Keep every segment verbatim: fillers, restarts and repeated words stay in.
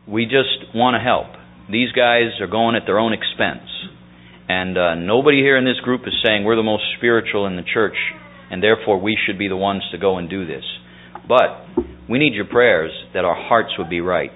we just want to help. These guys are going at their own expense. And uh, nobody here in this group is saying we're the most spiritual in the church and therefore we should be the ones to go and do this. But we need your prayers that our hearts would be right.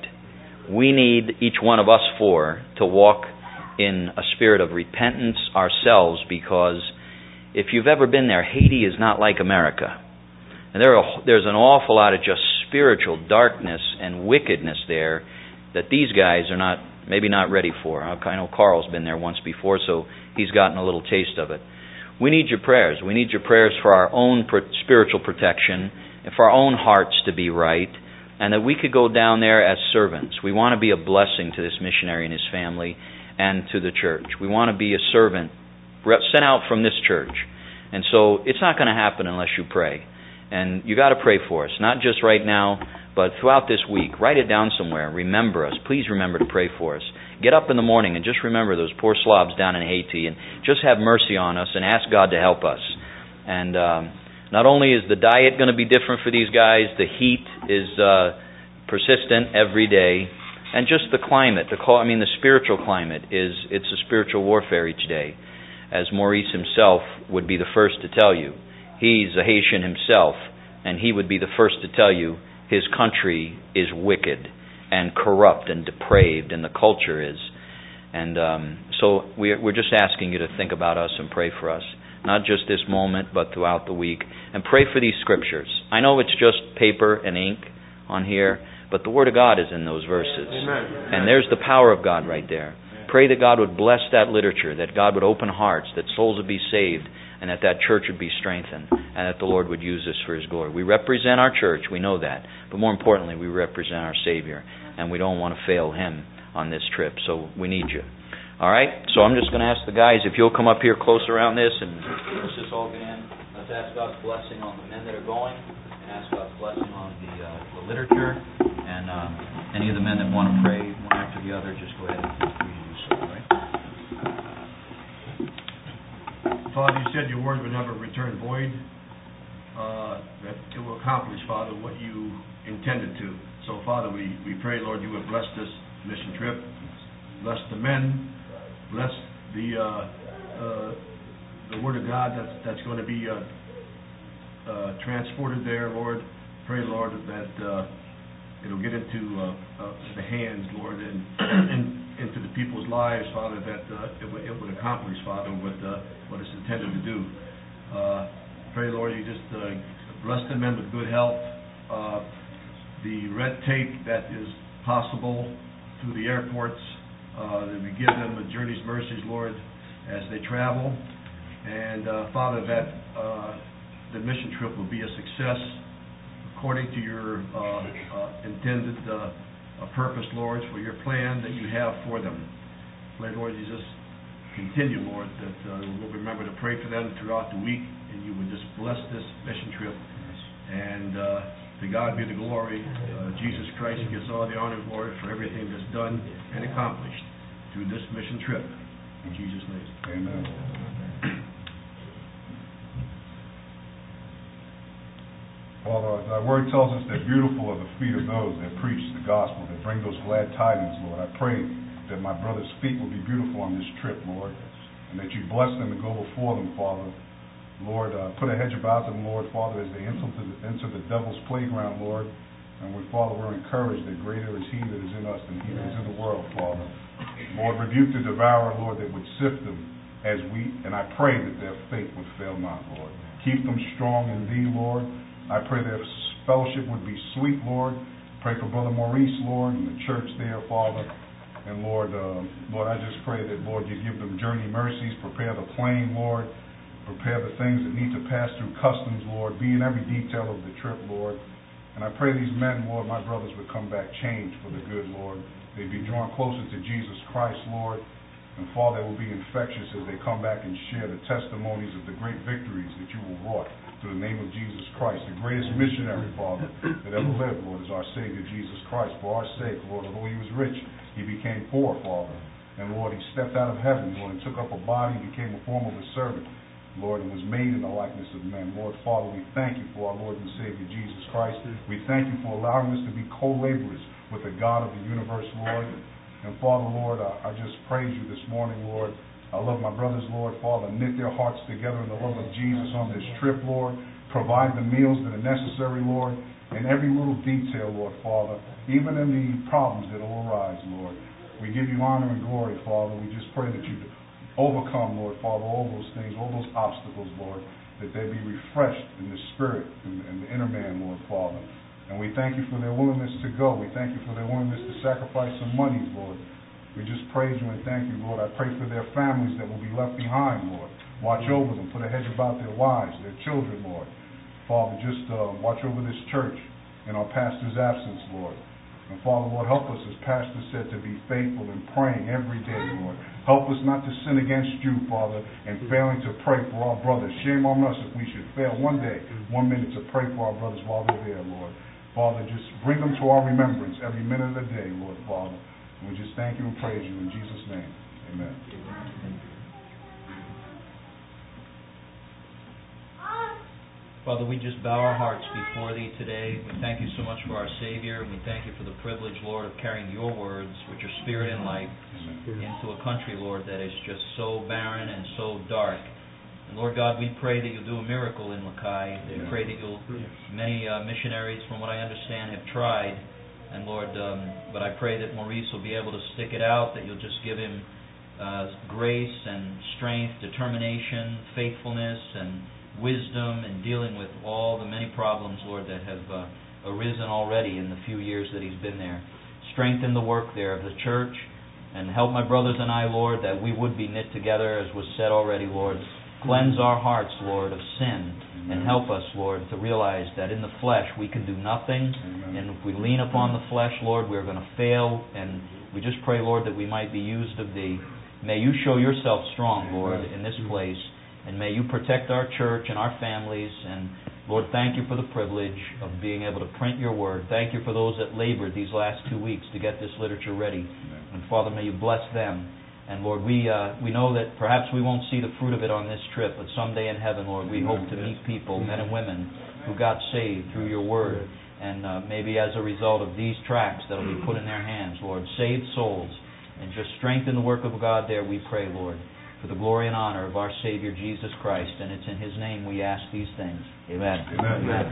We need each one of us four to walk in a spirit of repentance ourselves, because if you've ever been there, Haiti is not like America. And there are, there's an awful lot of just spiritual darkness and wickedness there that these guys are not, maybe not ready for. I know Carl's been there once before, so he's gotten a little taste of it. We need your prayers. We need your prayers for our own spiritual protection and for our own hearts to be right, and that we could go down there as servants. We want to be a blessing to this missionary and his family and to the church. We want to be a servant sent out from this church. And so it's not going to happen unless you pray. And you got to pray for us, not just right now, but throughout this week. Write it down somewhere. Remember us. Please remember to pray for us. Get up in the morning and just remember those poor slobs down in Haiti, and just have mercy on us and ask God to help us. And um, not only is the diet going to be different for these guys, the heat is uh, persistent every day, and just the climate, the I mean the spiritual climate is it's a spiritual warfare each day, as Maurice himself would be the first to tell you. He's a Haitian himself, and he would be the first to tell you his country is wicked and corrupt and depraved, and the culture is. And um, so we're, we're just asking you to think about us and pray for us, not just this moment, but throughout the week. And pray for these scriptures. I know it's just paper and ink on here, but the Word of God is in those verses. Amen. And there's the power of God right there. Pray that God would bless that literature, that God would open hearts, that souls would be saved, and that that church would be strengthened, and that the Lord would use this for His glory. We represent our church, we know that, but more importantly, we represent our Savior, and we don't want to fail Him on this trip, so we need you. All right? So I'm just going to ask the guys if you'll come up here close around this, and let's just all get in. Let's ask God's blessing on the men that are going, and ask God's blessing on the, uh, the literature, and um, any of the men that want to pray one after the other, just go ahead and please do so, all right? Father, you said your word would never return void, uh, that it will accomplish, Father, what you intended to. So, Father, we, we pray, Lord, you would bless this mission trip, bless the men, bless the uh, uh, the word of God that's, that's going to be uh, uh, transported there, Lord. Pray, Lord, that uh, it'll get into uh, uh, the hands, Lord, and, and into the people's lives, Father, that uh, it, w- it would accomplish, Father, what uh, what it's intended to do. Uh, pray, Lord, you just uh, bless the men with good health. Uh, the red tape that is possible through the airports, uh, that we give them the journey's mercies, Lord, as they travel. And, uh, Father, that uh, the mission trip will be a success according to your uh, uh, intended uh, purpose, Lord, for your plan that you have for them. Pray, Lord, you just continue, Lord, that uh, we'll remember to pray for them throughout the week, and you would just bless this mission trip. And uh, to God be the glory. Uh, Jesus Christ gets all the honor and glory for everything that's done and accomplished through this mission trip. In Jesus' name. Amen. Father, thy word tells us that beautiful are the feet of those that preach the gospel, that bring those glad tidings, Lord. I pray that my brother's feet will be beautiful on this trip, Lord, and that you bless them and go before them, Father. Lord, uh, put a hedge about them, Lord, Father, as they enter the, enter the devil's playground, Lord. And we, Father, we're encouraged that greater is he that is in us than he that is in the world, Father. Lord, rebuke the devourer, Lord, that would sift them as we, and I pray that their faith would fail not, Lord. Keep them strong in thee, Lord. I pray their fellowship would be sweet, Lord. Pray for Brother Maurice, Lord, and the church there, Father. And Lord, uh, Lord, I just pray that, Lord, you give them journey mercies, prepare the plane, Lord. Prepare the things that need to pass through customs, Lord. Be in every detail of the trip, Lord. And I pray these men, Lord, my brothers, would come back changed for the good, Lord. They'd be drawn closer to Jesus Christ, Lord. And Father, they will be infectious as they come back and share the testimonies of the great victories that you will wrought through the name of Jesus Christ, the greatest missionary, Father, that ever lived, Lord, is our Savior, Jesus Christ. For our sake, Lord, although he was rich, he became poor, Father. And Lord, he stepped out of heaven, Lord, and took up a body and became a form of a servant, Lord, and was made in the likeness of men. Lord, Father, we thank you for our Lord and Savior, Jesus Christ. We thank you for allowing us to be co-laborers with the God of the universe, Lord. And Father, Lord, I, I just praise you this morning, Lord. I love my brothers, Lord. Father, knit their hearts together in the love of Jesus on this trip, Lord. Provide the meals that are necessary, Lord, in every little detail, Lord, Father, even in the problems that will arise, Lord. We give you honor and glory, Father. We just pray that you overcome, Lord, Father, all those things, all those obstacles, Lord, that they be refreshed in the spirit and, and the inner man, Lord, Father. And we thank you for their willingness to go. We thank you for their willingness to sacrifice some money, Lord. We just praise you and thank you, Lord. I pray for their families that will be left behind, Lord. Watch over them. Put a hedge about their wives, their children, Lord. Father, just uh, watch over this church in our pastor's absence, Lord. And Father, Lord, help us, as Pastor said, to be faithful in praying every day, Lord. Help us not to sin against you, Father, and failing to pray for our brothers. Shame on us if we should fail one day, one minute to pray for our brothers while they're there, Lord. Father, just bring them to our remembrance every minute of the day, Lord, Father. And we just thank you and praise you in Jesus' name. Amen. Father, we just bow our hearts before Thee today. We thank you so much for our Savior, and we thank you for the privilege, Lord, of carrying your words, which are spirit and life, into a country, Lord, that is just so barren and so dark. And Lord God, we pray that you'll do a miracle in Mackay. We pray that you'll, many uh, missionaries, from what I understand, have tried. And Lord, um, but I pray that Maurice will be able to stick it out, that you'll just give him uh, grace and strength, determination, faithfulness, and wisdom in dealing with all the many problems, Lord, that have uh, arisen already in the few years that he's been there. Strengthen the work there of the church, and help my brothers and I, Lord, that we would be knit together, as was said already, Lord. Cleanse our hearts, Lord, of sin, and help us, Lord, to realize that in the flesh we can do nothing, Amen. and if we lean upon the flesh, Lord, we're going to fail, and we just pray, Lord, that we might be used of Thee. May you show yourself strong, Lord, in this place, and may you protect our church and our families. And Lord, thank you for the privilege of being able to print your word. Thank you for those that labored these last two weeks to get this literature ready. And Father, may you bless them. And Lord, we uh, we know that perhaps we won't see the fruit of it on this trip, but someday in heaven, Lord, we hope to meet people, men and women, who got saved through your word. And uh, maybe as a result of these tracts that will be put in their hands, Lord, saved souls. And just strengthen the work of God there, we pray, Lord, for the glory and honor of our Savior, Jesus Christ. And it's in His name we ask these things. Amen. Amen. Amen.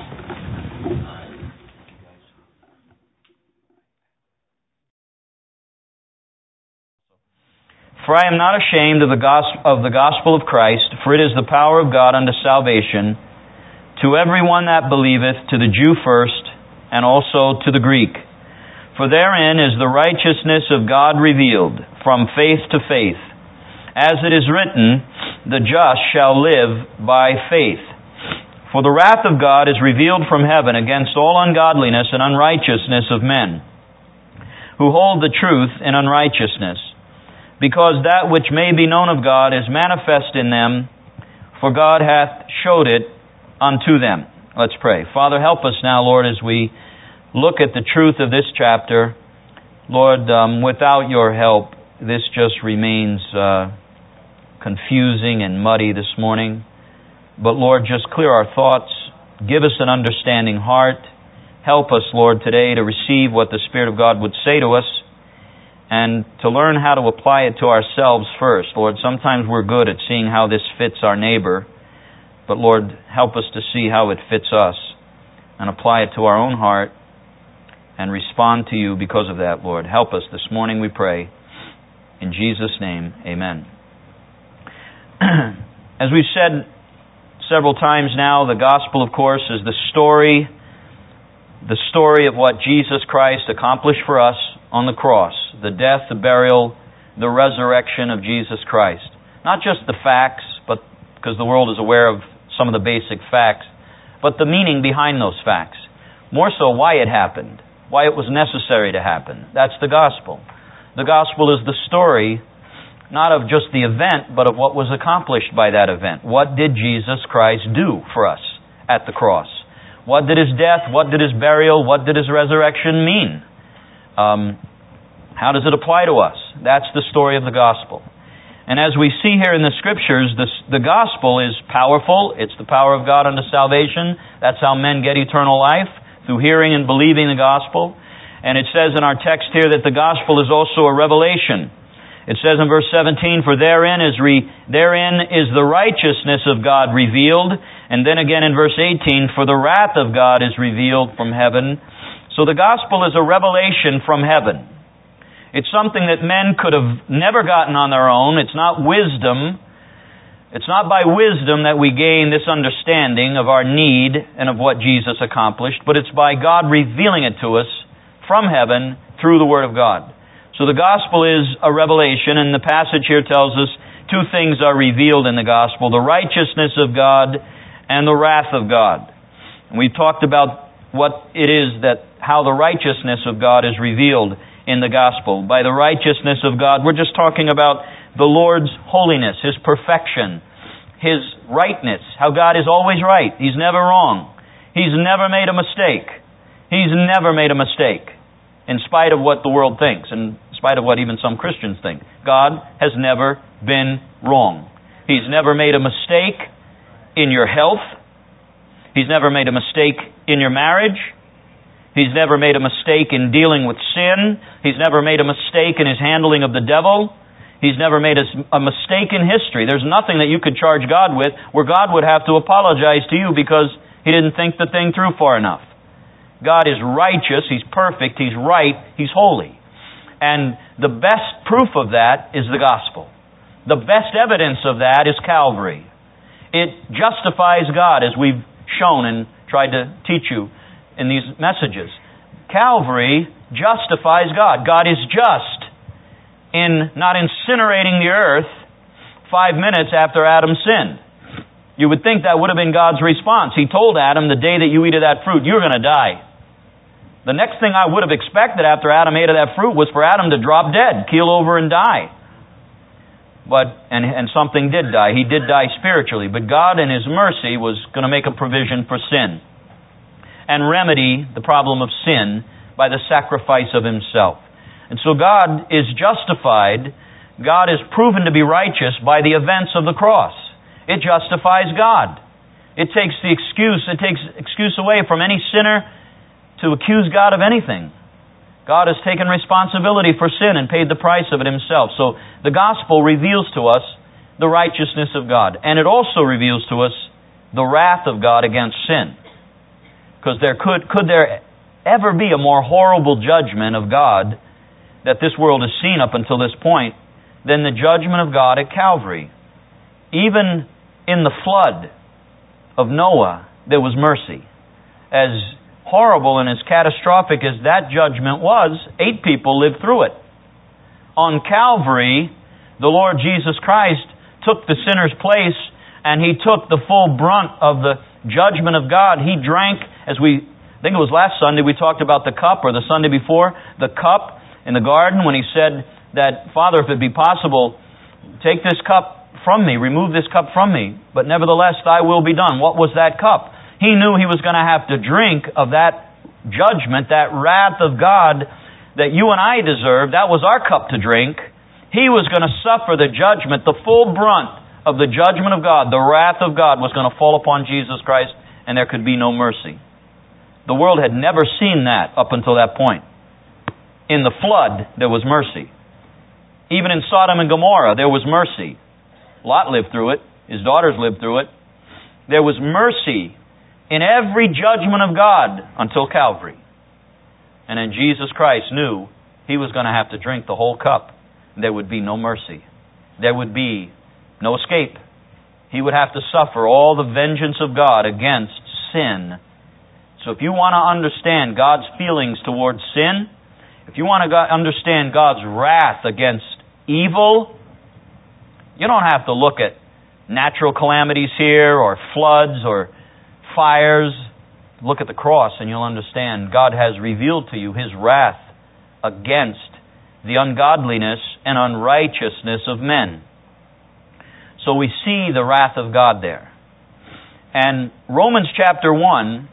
For I am not ashamed of the gospel of the gospel of Christ, for it is the power of God unto salvation, to everyone that believeth, to the Jew first, and also to the Greek. For therein is the righteousness of God revealed, from faith to faith. As it is written, the just shall live by faith. For the wrath of God is revealed from heaven against all ungodliness and unrighteousness of men, who hold the truth in unrighteousness, because that which may be known of God is manifest in them, for God hath showed it unto them. Let's pray. Father, help us now, Lord, as we look at the truth of this chapter. Lord, um, without your help, this just remains uh, confusing and muddy this morning. But Lord, just clear our thoughts. Give us an understanding heart. Help us, Lord, today to receive what the Spirit of God would say to us, and to learn how to apply it to ourselves first. Lord, sometimes we're good at seeing how this fits our neighbor, but Lord, help us to see how it fits us and apply it to our own heart and respond to you because of that, Lord. Help us this morning, we pray. In Jesus' name, amen. As we've said several times now, the gospel, of course, is the story, the story of what Jesus Christ accomplished for us on the cross. The death, the burial, the resurrection of Jesus Christ. Not just the facts, but because the world is aware of some of the basic facts, but the meaning behind those facts. More so, why it happened, why it was necessary to happen. That's the gospel. The gospel is the story, not of just the event, but of what was accomplished by that event. What did Jesus Christ do for us at the cross? What did His death, what did His burial, what did His resurrection mean? Um, how does it apply to us? That's the story of the gospel. And as we see here in the Scriptures, this, the gospel is powerful. It's the power of God unto salvation. That's how men get eternal life, through hearing and believing the gospel. And it says in our text here that the gospel is also a revelation. It says in verse seventeen, "For therein is re, therein is the righteousness of God revealed." And then again in verse eighteen, "For the wrath of God is revealed from heaven." So the gospel is a revelation from heaven. It's something that men could have never gotten on their own. It's not wisdom. It's not by wisdom that we gain this understanding of our need and of what Jesus accomplished, but it's by God revealing it to us from heaven through the Word of God. So the gospel is a revelation, and the passage here tells us two things are revealed in the gospel: the righteousness of God and the wrath of God. And we've talked about what it is that, how the righteousness of God is revealed in the gospel. By the righteousness of God, we're just talking about the Lord's holiness, His perfection, His rightness, how God is always right. He's never wrong. He's never made a mistake. He's never made a mistake, in spite of what the world thinks, and in spite of what even some Christians think. God has never been wrong. He's never made a mistake in your health. He's never made a mistake in your marriage. He's never made a mistake in dealing with sin. He's never made a mistake in His handling of the devil. He's never made a, a mistake in history. There's nothing that you could charge God with where God would have to apologize to you because He didn't think the thing through far enough. God is righteous. He's perfect. He's right. He's holy. And the best proof of that is the gospel. The best evidence of that is Calvary. It justifies God, as we've shown and tried to teach you in these messages. Calvary justifies God. God is just in not incinerating the earth five minutes after Adam sinned. You would think that would have been God's response. He told Adam, the day that you eat of that fruit, you're going to die. The next thing I would have expected after Adam ate of that fruit was for Adam to drop dead, keel over and die. But and, and something did die. He did die spiritually. But God in His mercy was going to make a provision for sin and remedy the problem of sin by the sacrifice of Himself. And so God is justified. God is proven to be righteous by the events of the cross. It justifies God. It takes the excuse, it takes excuse away from any sinner to accuse God of anything. God has taken responsibility for sin and paid the price of it Himself. So the gospel reveals to us the righteousness of God. And it also reveals to us the wrath of God against sin. Because there could, could there ever be a more horrible judgment of God that this world has seen up until this point than the judgment of God at Calvary? Even in the flood of Noah, there was mercy. As horrible and as catastrophic as that judgment was, eight people lived through it. On Calvary, the Lord Jesus Christ took the sinner's place, and He took the full brunt of the judgment of God. He drank, as we, I think it was last Sunday, we talked about the cup, or the Sunday before, the cup in the garden when He said that, Father, if it be possible, take this cup from me, remove this cup from me, but nevertheless Thy will be done. What was that cup? He knew He was going to have to drink of that judgment, that wrath of God that you and I deserved. That was our cup to drink. He was going to suffer the judgment, the full brunt of the judgment of God. The wrath of God was going to fall upon Jesus Christ, and there could be no mercy. The world had never seen that up until that point. In the flood, there was mercy. Even in Sodom and Gomorrah, there was mercy. Lot lived through it. His daughters lived through it. There was mercy in every judgment of God until Calvary. And then Jesus Christ knew He was going to have to drink the whole cup. There would be no mercy. There would be no escape. He would have to suffer all the vengeance of God against sin. So if you want to understand God's feelings towards sin, if you want to understand God's wrath against evil, you don't have to look at natural calamities here or floods or fires. Look at the cross and you'll understand God has revealed to you His wrath against the ungodliness and unrighteousness of men. So we see the wrath of God there. And Romans chapter one,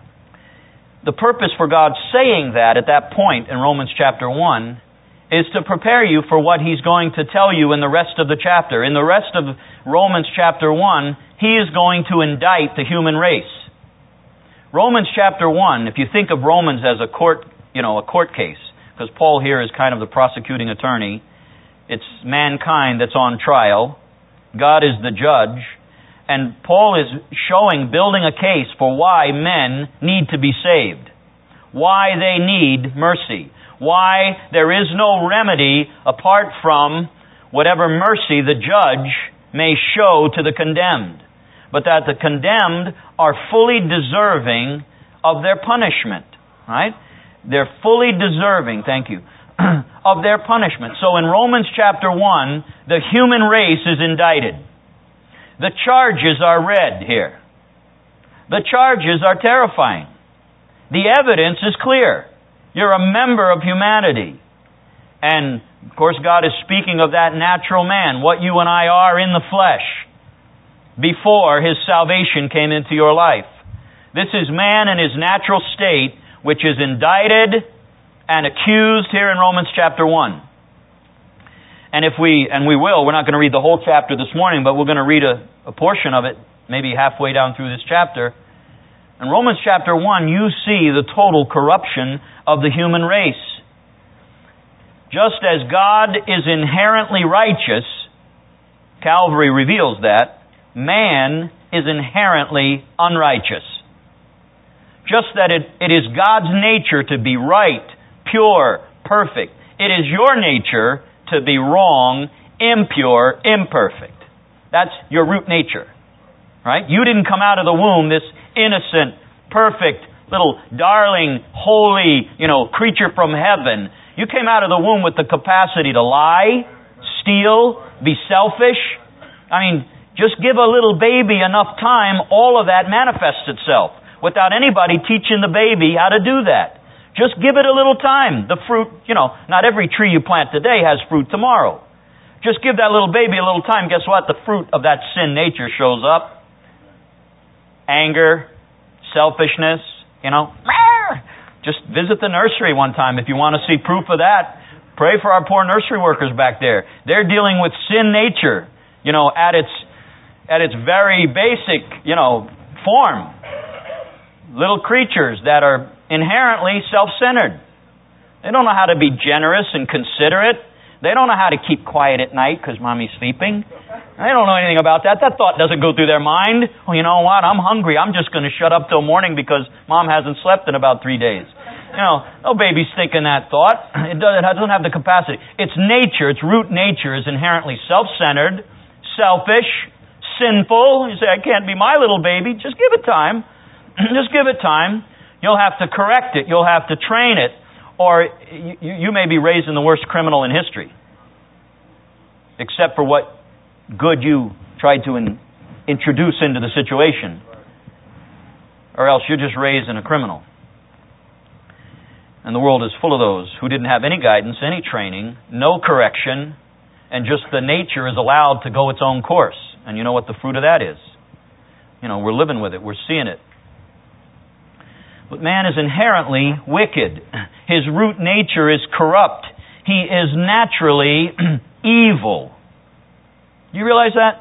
the purpose for God saying that at that point in Romans chapter one is to prepare you for what He's going to tell you in the rest of the chapter. In the rest of Romans chapter one, He is going to indict the human race. Romans chapter one, if you think of Romans as a court, you know, a court case. Because Paul here is kind of the prosecuting attorney. It's mankind that's on trial. God is the judge. And Paul is showing, building a case for why men need to be saved. Why they need mercy. Why there is no remedy apart from whatever mercy the judge may show to the condemned. But that the condemned are fully deserving of their punishment. Right? They're fully deserving, thank you, of their punishment. So in Romans chapter one, the human race is indicted. The charges are read here. The charges are terrifying. The evidence is clear. You're a member of humanity. And, of course, God is speaking of that natural man, what you and I are in the flesh, before His salvation came into your life. This is man in his natural state, which is indicted and accused here in Romans chapter one. And if we, and we will, we're not going to read the whole chapter this morning, but we're going to read a, a portion of it, maybe halfway down through this chapter. In Romans chapter one, you see the total corruption of the human race. Just as God is inherently righteous, Calvary reveals that, man is inherently unrighteous. Just that it, it is God's nature to be right, pure, perfect. It is your nature to be wrong, impure, imperfect. That's your root nature. Right? You didn't come out of the womb this innocent, perfect, little darling, holy, you know, creature from heaven. You came out of the womb with the capacity to lie, steal, be selfish. I mean, just give a little baby enough time, all of that manifests itself without anybody teaching the baby how to do that. Just give it a little time. The fruit, you know, not every tree you plant today has fruit tomorrow. Just give that little baby a little time. Guess what? The fruit of that sin nature shows up. Anger, selfishness, you know. Just visit the nursery one time if you want to see proof of that. Pray for our poor nursery workers back there. They're dealing with sin nature, you know, at its at its very basic, you know, form. Little creatures that are inherently self-centered. They don't know how to be generous and considerate. They don't know how to keep quiet at night because mommy's sleeping. They don't know anything about that. That thought doesn't go through their mind. Well, you know what? I'm hungry. I'm just going to shut up till morning because mom hasn't slept in about three days. You know, no baby's thinking that thought. It doesn't have the capacity. Its nature, its root nature is inherently self-centered, selfish, sinful. You say, I can't be my little baby. Just give it time. Just give it time. You'll have to correct it. You'll have to train it. Or you, you may be raising the worst criminal in history. Except for what good you tried to in, introduce into the situation. Or else you're just raising a criminal. And the world is full of those who didn't have any guidance, any training, no correction, and just the nature is allowed to go its own course. And you know what the fruit of that is. You know, we're living with it. We're seeing it. But man is inherently wicked. His root nature is corrupt. He is naturally evil. Do you realize that?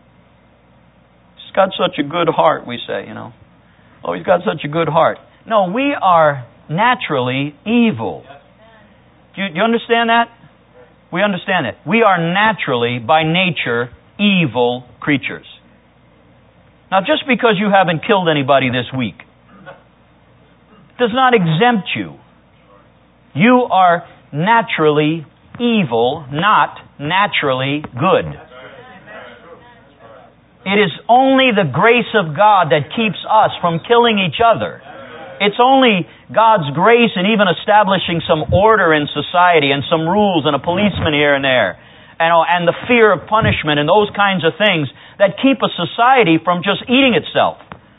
He's got such a good heart, we say, you know. Oh, he's got such a good heart. No, we are naturally evil. Do you, do you understand that? We understand it. We are naturally, by nature, evil creatures. Now, just because you haven't killed anybody this week does not exempt you. You are naturally evil, not naturally good. It is only the grace of God that keeps us from killing each other. It's only God's grace in even establishing some order in society and some rules and a policeman here and there, and, and the fear of punishment and those kinds of things that keep a society from just eating itself.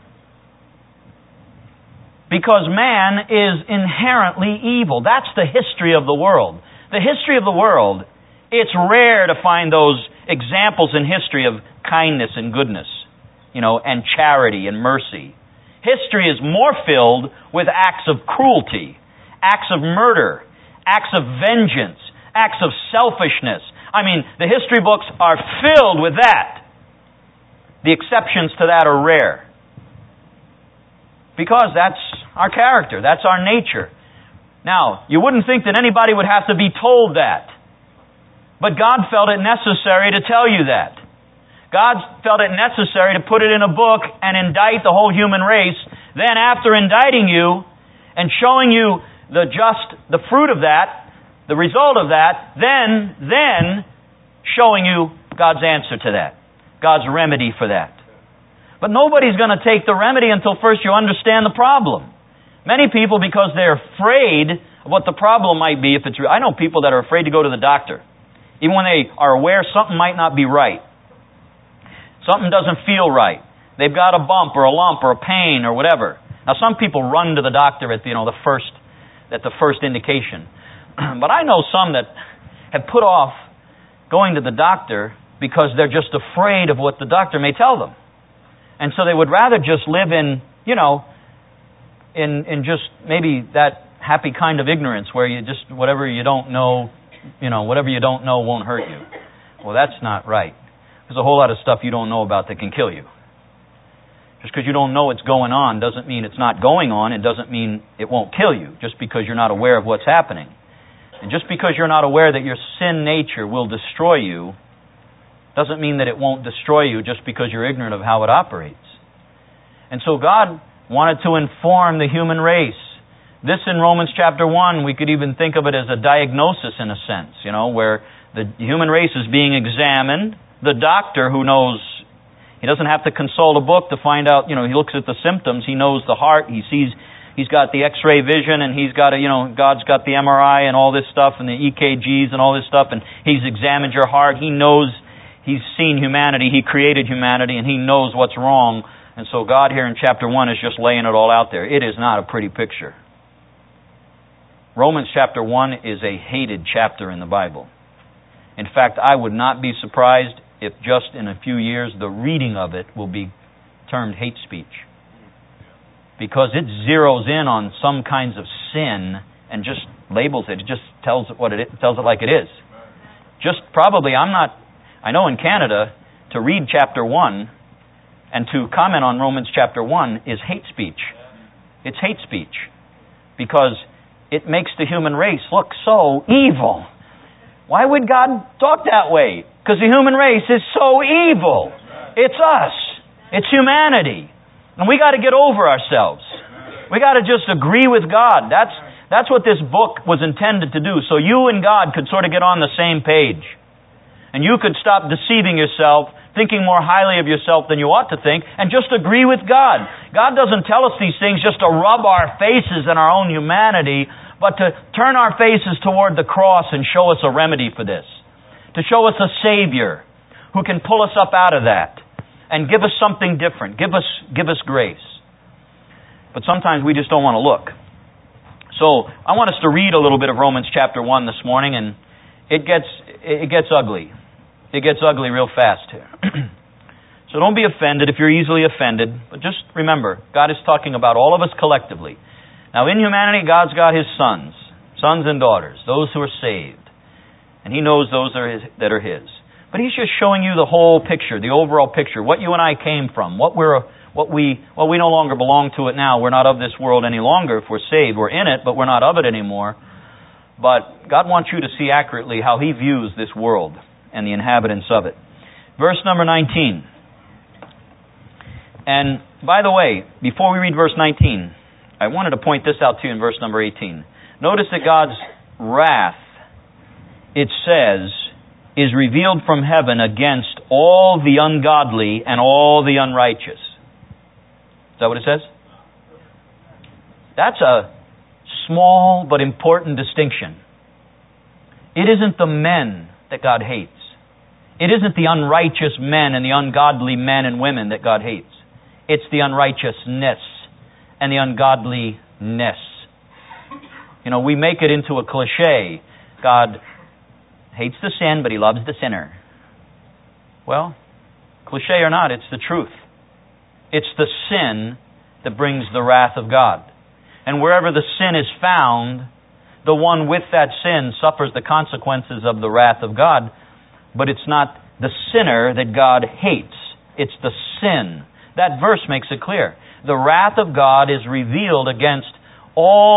Because man is inherently evil. That's the history of the world. The history of the world, it's rare to find those examples in history of kindness and goodness, you know, and charity and mercy. History is more filled with acts of cruelty, acts of murder, acts of vengeance, acts of selfishness. I mean, the history books are filled with that. The exceptions to that are rare. Because that's our character. That's our nature. Now, you wouldn't think that anybody would have to be told that. But God felt it necessary to tell you that. God felt it necessary to put it in a book and indict the whole human race. Then after indicting you and showing you the just, the fruit of that, the result of that, then, then showing you God's answer to that. God's remedy for that. But nobody's going to take the remedy until first you understand the problem. Many people, because they're afraid of what the problem might be, if it's real. I know people that are afraid to go to the doctor, even when they are aware something might not be right. Something doesn't feel right. They've got a bump or a lump or a pain or whatever. Now, some people run to the doctor at the, you know, the first, at the first indication. But I know some that have put off going to the doctor because they're just afraid of what the doctor may tell them. And so they would rather just live in, you know, in in just maybe that happy kind of ignorance where you just, whatever you don't know, you know, whatever you don't know won't hurt you. Well, that's not right. There's a whole lot of stuff you don't know about that can kill you. Just because you don't know what's going on doesn't mean it's not going on. It doesn't mean it won't kill you just because you're not aware of what's happening. And just because you're not aware that your sin nature will destroy you doesn't mean that it won't destroy you just because you're ignorant of how it operates. And so God wanted to inform the human race. This in Romans chapter one, we could even think of it as a diagnosis in a sense, you know, where the human race is being examined. The doctor who knows, he doesn't have to consult a book to find out, you know, he looks at the symptoms, he knows the heart, he sees, he's got the x-ray vision, and he's got a, you know, God's got the M R I and all this stuff, and the E K Gs and all this stuff, and he's examined your heart, he knows, he's seen humanity, he created humanity, and he knows what's wrong. And so God here in chapter one is just laying it all out there. It is not a pretty picture. Romans chapter one is a hated chapter in the Bible. In fact, I would not be surprised if just in a few years the reading of it will be termed hate speech. Because it zeroes in on some kinds of sin and just labels it. It just tells it what it is, tells it like it is. Just probably, I'm not, I know in Canada, to read chapter one and to comment on Romans chapter one is hate speech. It's hate speech. Because it makes the human race look so evil. Why would God talk that way? Because the human race is so evil. It's us. It's humanity. And we got to get over ourselves. We got to just agree with God. That's that's what this book was intended to do. So you and God could sort of get on the same page. And you could stop deceiving yourself, thinking more highly of yourself than you ought to think, and just agree with God. God doesn't tell us these things just to rub our faces in our own humanity, but to turn our faces toward the cross and show us a remedy for this. To show us a Savior who can pull us up out of that and give us something different. Give us, give us grace. But sometimes we just don't want to look. So I want us to read a little bit of Romans chapter one this morning, and it gets it gets ugly. It gets ugly real fast here. So don't be offended if you're easily offended, but just remember, God is talking about all of us collectively. Now in humanity, God's got His sons, sons and daughters, those who are saved. And He knows those that are His. That are his. But He's just showing you the whole picture, the overall picture, what you and I came from, what we're, what we, well, we no longer belong to it now. We're not of this world any longer. If we're saved, we're in it, but we're not of it anymore. But God wants you to see accurately how He views this world and the inhabitants of it. Verse number nineteen. And by the way, before we read verse nineteen, I wanted to point this out to you in verse number eighteen. Notice that God's wrath, it says, is revealed from heaven against all the ungodly and all the unrighteous. Is that what it says? That's a small but important distinction. It isn't the men that God hates. It isn't the unrighteous men and the ungodly men and women that God hates. It's the unrighteousness and the ungodliness. You know, we make it into a cliche. God hates the sin, but He loves the sinner. Well, cliche or not, it's the truth. It's the sin that brings the wrath of God. And wherever the sin is found, the one with that sin suffers the consequences of the wrath of God. But it's not the sinner that God hates. It's the sin. That verse makes it clear. The wrath of God is revealed against all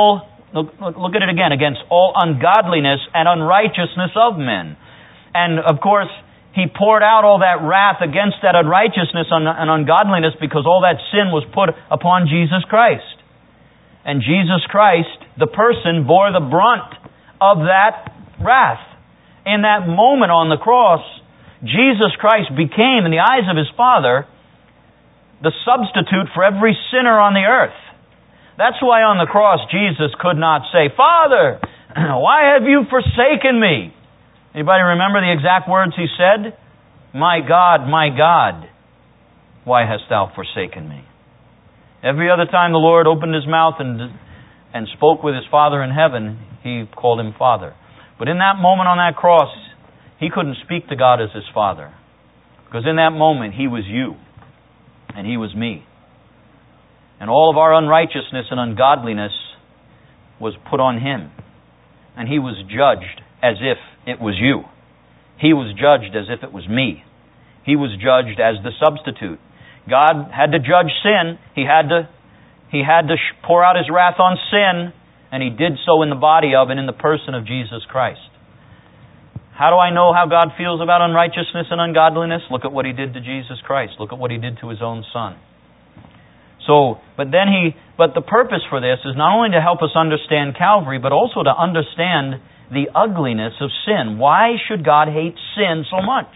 look, look, look at it again, against all ungodliness and unrighteousness of men. And of course, He poured out all that wrath against that unrighteousness and ungodliness because all that sin was put upon Jesus Christ. And Jesus Christ, the person, bore the brunt of that wrath. In that moment on the cross, Jesus Christ became, in the eyes of His Father, the substitute for every sinner on the earth. That's why on the cross Jesus could not say, "Father, why have you forsaken me?" Anybody remember the exact words He said? "My God, my God, why hast thou forsaken me?" Every other time the Lord opened His mouth and and spoke with His Father in heaven, He called Him Father. But in that moment on that cross, He couldn't speak to God as His Father. Because in that moment, He was you. And He was me. And all of our unrighteousness and ungodliness was put on Him. And He was judged as if it was you. He was judged as if it was me. He was judged as the substitute. God had to judge sin. He had to, he had to pour out His wrath on sin, and He did so in the body of and in the person of Jesus Christ. How do I know how God feels about unrighteousness and ungodliness? Look at what He did to Jesus Christ. Look at what He did to His own Son. So, but then He, but the purpose for this is not only to help us understand Calvary, but also to understand the ugliness of sin. Why should God hate sin so much?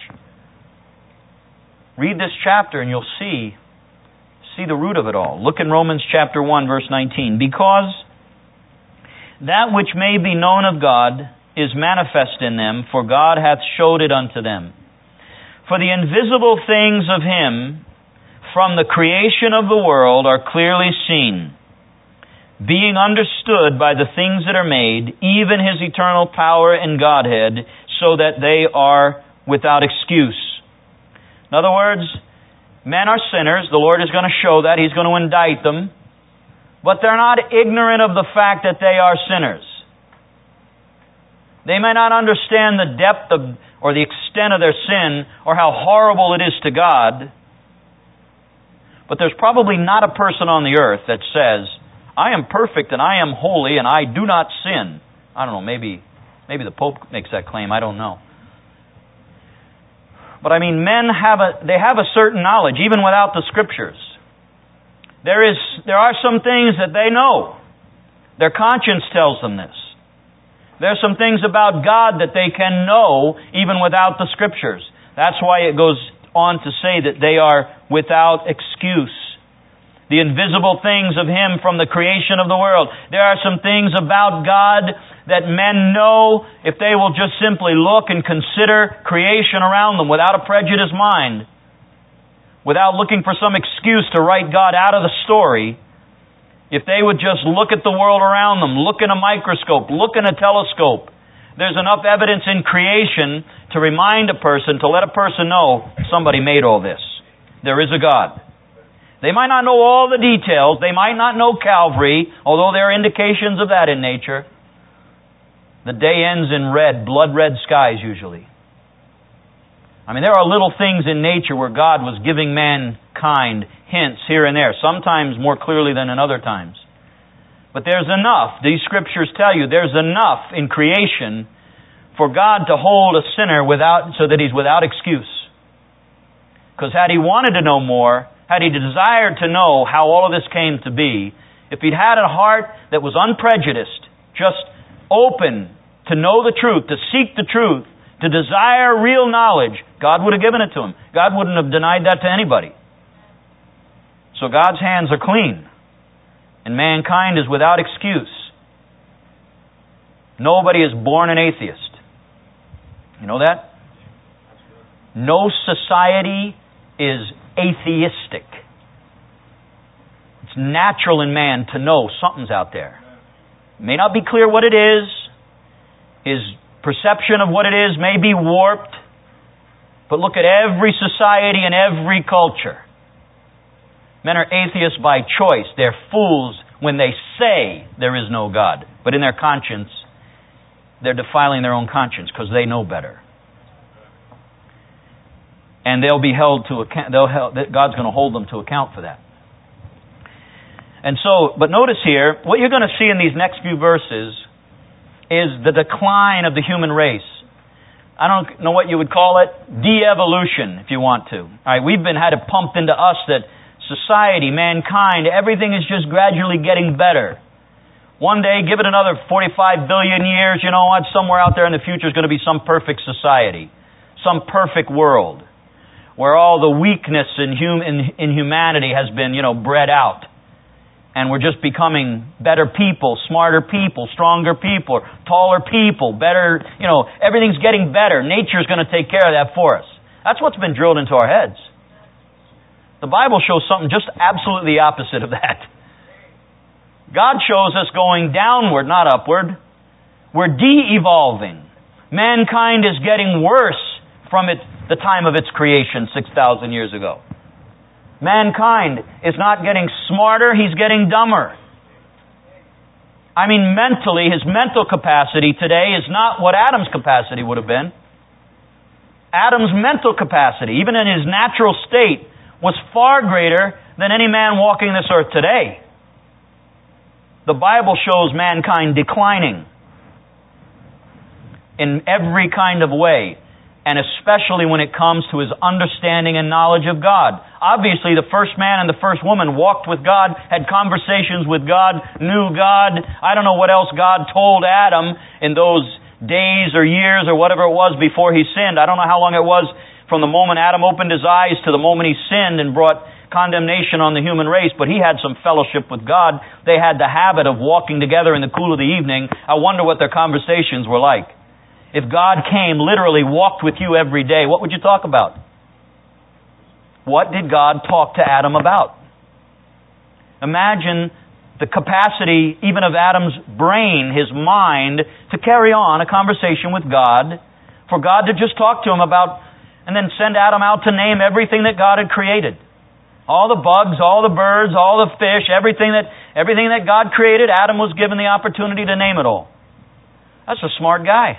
Read this chapter and you'll see, see the root of it all. Look in Romans chapter one, verse nineteen. Because that which may be known of God is manifest in them, for God hath showed it unto them. For the invisible things of Him from the creation of the world are clearly seen, being understood by the things that are made, even His eternal power and Godhead, so that they are without excuse. In other words, men are sinners. The Lord is going to show that. He's going to indict them. But they're not ignorant of the fact that they are sinners. They may not understand the depth of or the extent of their sin or how horrible it is to God. But there's probably not a person on the earth that says, "I am perfect and I am holy and I do not sin." I don't know, maybe maybe the Pope makes that claim, I don't know. But I mean, men have a they have a certain knowledge, even without the Scriptures. There is there are some things that they know. Their conscience tells them this. There are some things about God that they can know, even without the Scriptures. That's why it goes on to say that they are without excuse. The invisible things of Him from the creation of the world. There are some things about God that men know if they will just simply look and consider creation around them without a prejudiced mind, without looking for some excuse to write God out of the story. If they would just look at the world around them, look in a microscope, look in a telescope, there's enough evidence in creation to remind a person, to let a person know somebody made all this. There is a God. They might not know all the details. They might not know Calvary, although there are indications of that in nature. The day ends in red, blood-red skies usually. I mean, there are little things in nature where God was giving mankind hints here and there, sometimes more clearly than in other times. But there's enough, these Scriptures tell you, there's enough in creation for God to hold a sinner without, so that he's without excuse. Because had He wanted to know more, had He desired to know how all of this came to be, if He'd had a heart that was unprejudiced, just open to know the truth, to seek the truth, to desire real knowledge, God would have given it to him. God wouldn't have denied that to anybody. So God's hands are clean, and mankind is without excuse. Nobody is born an atheist. You know that? No society is atheistic. It's natural in man to know something's out there. It may not be clear what it is. His perception of what it is may be warped. But look at every society and every culture. Men are atheists by choice. They're fools when they say there is no God. But in their conscience, they're defiling their own conscience because they know better. And they'll be held to account. They'll held, God's going to hold them to account for that. And so, but notice here, what you're going to see in these next few verses is the decline of the human race. I don't know what you would call it, de-evolution, if you want to. All right, we've been had it pumped into us that society, mankind, everything is just gradually getting better. One day, give it another forty-five billion years, you know what, somewhere out there in the future is going to be some perfect society, some perfect world, where all the weakness in, hum- in, in humanity has been, you know, bred out. And we're just becoming better people, smarter people, stronger people, taller people, better, you know, everything's getting better. Nature's going to take care of that for us. That's what's been drilled into our heads. The Bible shows something just absolutely opposite of that. God shows us going downward, not upward. We're de-evolving. Mankind is getting worse from it, the time of its creation six thousand years ago. Mankind is not getting smarter, he's getting dumber. I mean, mentally, his mental capacity today is not what Adam's capacity would have been. Adam's mental capacity, even in his natural state, was far greater than any man walking this earth today. The Bible shows mankind declining in every kind of way, and especially when it comes to his understanding and knowledge of God. Obviously, the first man and the first woman walked with God, had conversations with God, knew God. I don't know what else God told Adam in those days or years or whatever it was before he sinned. I don't know how long it was from the moment Adam opened his eyes to the moment he sinned and brought condemnation on the human race, but he had some fellowship with God. They had the habit of walking together in the cool of the evening. I wonder what their conversations were like. If God came, literally walked with you every day, what would you talk about? What did God talk to Adam about? Imagine the capacity even of Adam's brain, his mind, to carry on a conversation with God, for God to just talk to him about, and then send Adam out to name everything that God had created. All the bugs, all the birds, all the fish, everything that, everything that God created, Adam was given the opportunity to name it all. That's a smart guy.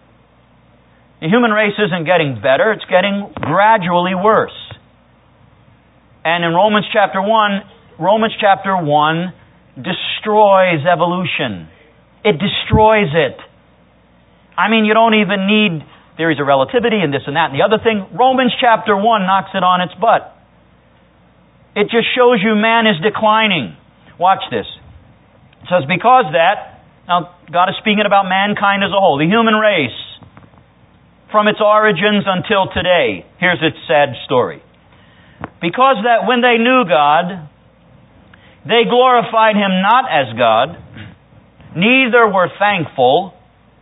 The human race isn't getting better, it's getting gradually worse. And in Romans chapter one, Romans chapter one destroys evolution. It destroys it. I mean, you don't even need theories of relativity and this and that and the other thing. Romans chapter one knocks it on its butt. It just shows you man is declining. Watch this. It says, because that, now God is speaking about mankind as a whole, the human race, from its origins until today. Here's its sad story. Because that when they knew God, they glorified Him not as God, neither were thankful,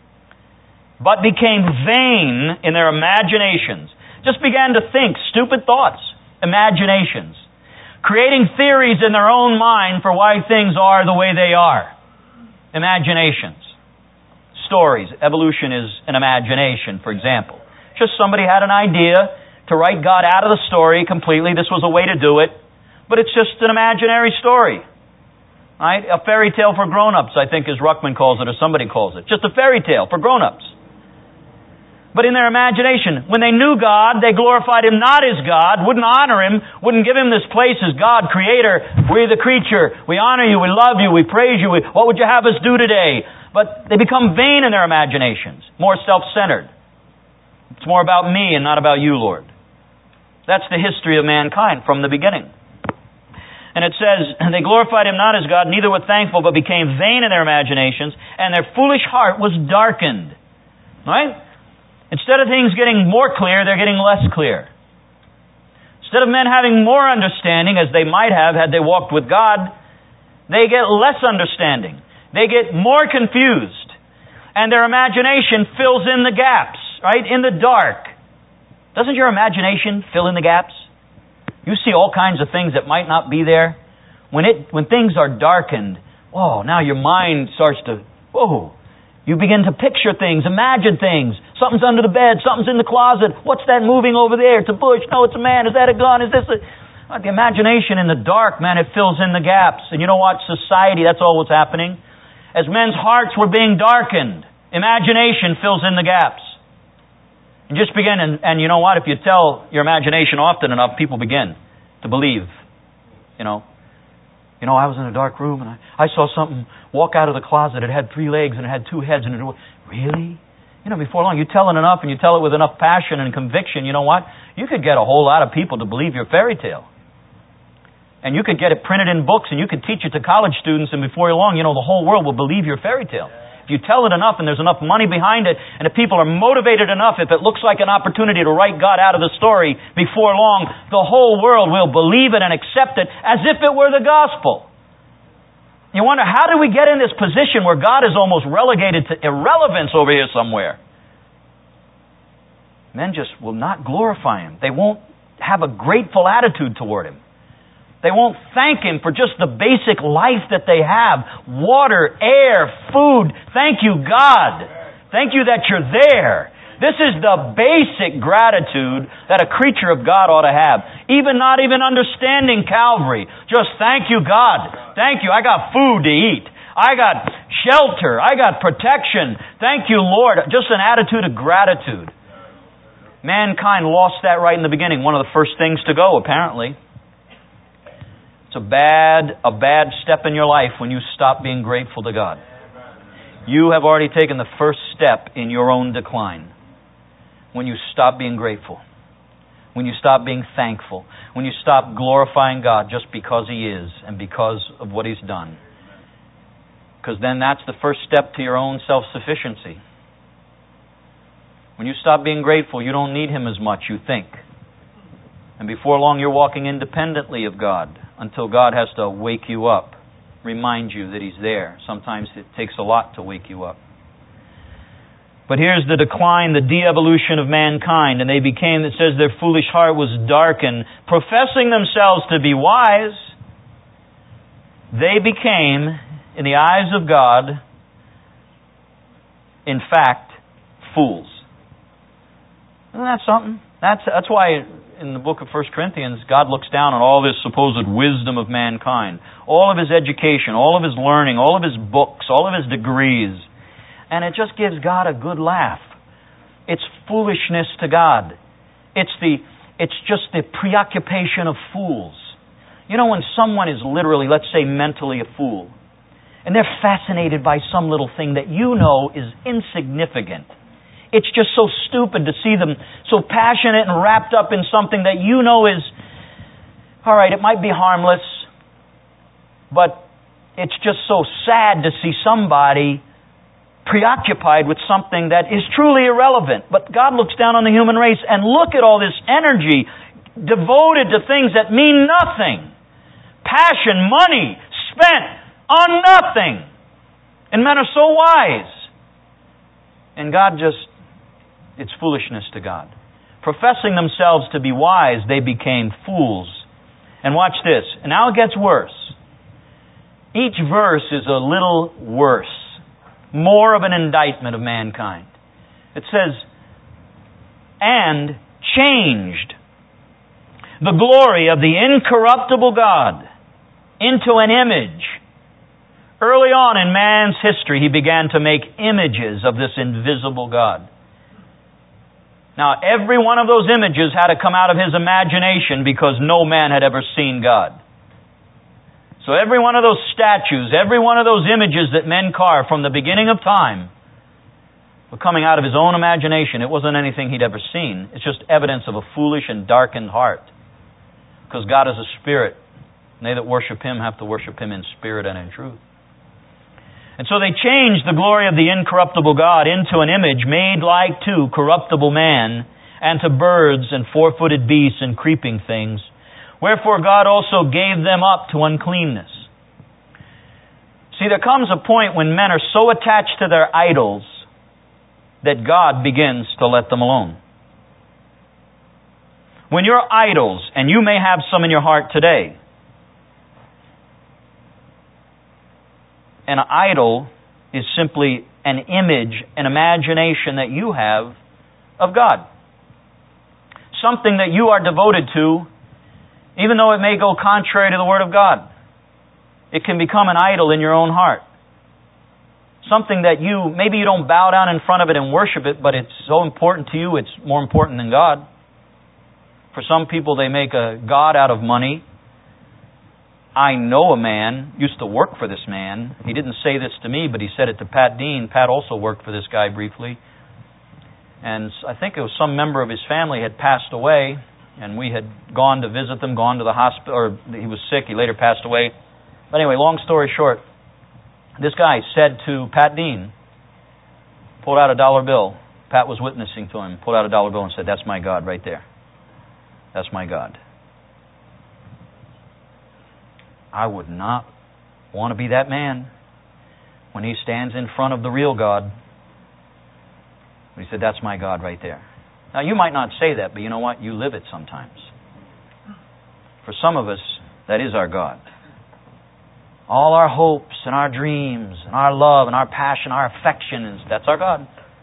but became vain in their imaginations. Just began to think stupid thoughts, imaginations, creating theories in their own mind for why things are the way they are. Imaginations. Stories. Evolution is an imagination, for example. Just somebody had an idea to write God out of the story completely. This was a way to do it. But it's just an imaginary story. Right? A fairy tale for grown-ups, I think as Ruckman calls it, or somebody calls it. Just a fairy tale for grown-ups. But in their imagination, when they knew God, they glorified Him not as God, wouldn't honor Him, wouldn't give Him this place as God, Creator. We're the creature. We honor You. We love You. We praise You. We, what would You have us do today? But they become vain in their imaginations, more self-centered. It's more about me and not about You, Lord. That's the history of mankind from the beginning. And it says, they glorified Him not as God, neither were thankful, but became vain in their imaginations, and their foolish heart was darkened. Right? Instead of things getting more clear, they're getting less clear. Instead of men having more understanding, as they might have had they walked with God, they get less understanding. They get more confused. And their imagination fills in the gaps, right? In the dark. Doesn't your imagination fill in the gaps? You see all kinds of things that might not be there. When it when things are darkened, oh, now your mind starts to, whoa. You begin to picture things, imagine things. Something's under the bed, something's in the closet. What's that moving over there? It's a bush. No, it's a man. Is that a gun? Is this a... The imagination in the dark, man, it fills in the gaps. And you know what? Society, that's all what's happening. As men's hearts were being darkened, imagination fills in the gaps. And just begin, and, and you know what? If you tell your imagination often enough, people begin to believe. You know, You know, I was in a dark room and I, I saw something walk out of the closet. It had three legs and it had two heads and it was... Really? You know, before long, you tell it enough and you tell it with enough passion and conviction, you know what? You could get a whole lot of people to believe your fairy tale. And you could get it printed in books and you could teach it to college students, and before long, you know, the whole world will believe your fairy tale. If you tell it enough and there's enough money behind it, and if people are motivated enough, if it looks like an opportunity to write God out of the story, before long, the whole world will believe it and accept it as if it were the gospel. You wonder, how did we get in this position where God is almost relegated to irrelevance over here somewhere? Men just will not glorify Him. They won't have a grateful attitude toward Him. They won't thank Him for just the basic life that they have. Water, air, food. Thank you, God. Thank you that you're there. This is the basic gratitude that a creature of God ought to have. Even not even understanding Calvary. Just thank you, God. Thank you. I got food to eat. I got shelter. I got protection. Thank you, Lord. Just an attitude of gratitude. Mankind lost that right in the beginning. One of the first things to go, apparently. It's a bad, a bad step in your life when you stop being grateful to God. You have already taken the first step in your own decline. When you stop being grateful. When you stop being thankful. When you stop glorifying God just because He is and because of what He's done. Because then that's the first step to your own self-sufficiency. When you stop being grateful, you don't need Him as much, you think. And before long, you're walking independently of God until God has to wake you up, remind you that He's there. Sometimes it takes a lot to wake you up. But here's the decline, the de-evolution of mankind. And they became, it says, their foolish heart was darkened. Professing themselves to be wise, they became, in the eyes of God, in fact, fools. Isn't that something? That's, that's why in the book of First Corinthians, God looks down on all this supposed wisdom of mankind. All of his education, all of his learning, all of his books, all of his degrees. And it just gives God a good laugh. It's foolishness to God. It's the, it's just the preoccupation of fools. You know, when someone is literally, let's say, mentally a fool, and they're fascinated by some little thing that you know is insignificant. It's just so stupid to see them so passionate and wrapped up in something that you know is, all right, it might be harmless, but it's just so sad to see somebody preoccupied with something that is truly irrelevant. But God looks down on the human race and look at all this energy devoted to things that mean nothing. Passion, money, spent on nothing. And men are so wise. And God just, it's foolishness to God. Professing themselves to be wise, they became fools. And watch this. And now it gets worse. Each verse is a little worse. More of an indictment of mankind. It says, and changed the glory of the incorruptible God into an image. Early on in man's history, he began to make images of this invisible God. Now, every one of those images had to come out of his imagination because no man had ever seen God. So every one of those statues, every one of those images that men carved from the beginning of time were coming out of his own imagination. It wasn't anything he'd ever seen. It's just evidence of a foolish and darkened heart. Because God is a spirit. And they that worship Him have to worship Him in spirit and in truth. And so they changed the glory of the incorruptible God into an image made like to corruptible man, and to birds and four-footed beasts and creeping things. Wherefore God also gave them up to uncleanness. See, there comes a point when men are so attached to their idols that God begins to let them alone. When your idols, and you may have some in your heart today, an idol is simply an image, an imagination that you have of God. Something that you are devoted to, even though it may go contrary to the Word of God. It can become an idol in your own heart. Something that you, maybe you don't bow down in front of it and worship it, but it's so important to you, it's more important than God. For some people, they make a God out of money. I know a man, used to work for this man. He didn't say this to me, but he said it to Pat Dean. Pat also worked for this guy briefly. And I think it was some member of his family had passed away, and we had gone to visit them, gone to the hospital, or he was sick, he later passed away. But anyway, long story short, this guy said to Pat Dean, pulled out a dollar bill. Pat was witnessing to him, pulled out a dollar bill and said, "That's my God right there. That's my God." I would not want to be that man when he stands in front of the real God. He said, "That's my God right there." Now, you might not say that, but you know what? You live it sometimes. For some of us, that is our God. All our hopes and our dreams and our love and our passion, our affection, that's our God.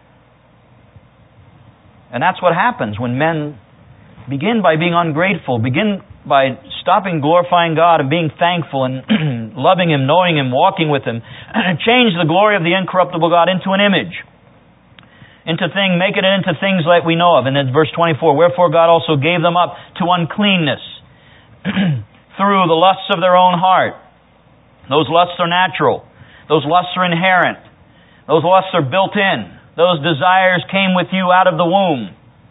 And that's what happens when men begin by being ungrateful, begin by stopping glorifying God and being thankful and loving Him, knowing Him, walking with Him, and change the glory of the incorruptible God into an image, into thing, make it into things like we know of. And then verse twenty-four, "Wherefore God also gave them up to uncleanness through the lusts of their own heart." Those lusts are natural. Those lusts are inherent. Those lusts are built in. Those desires came with you out of the womb.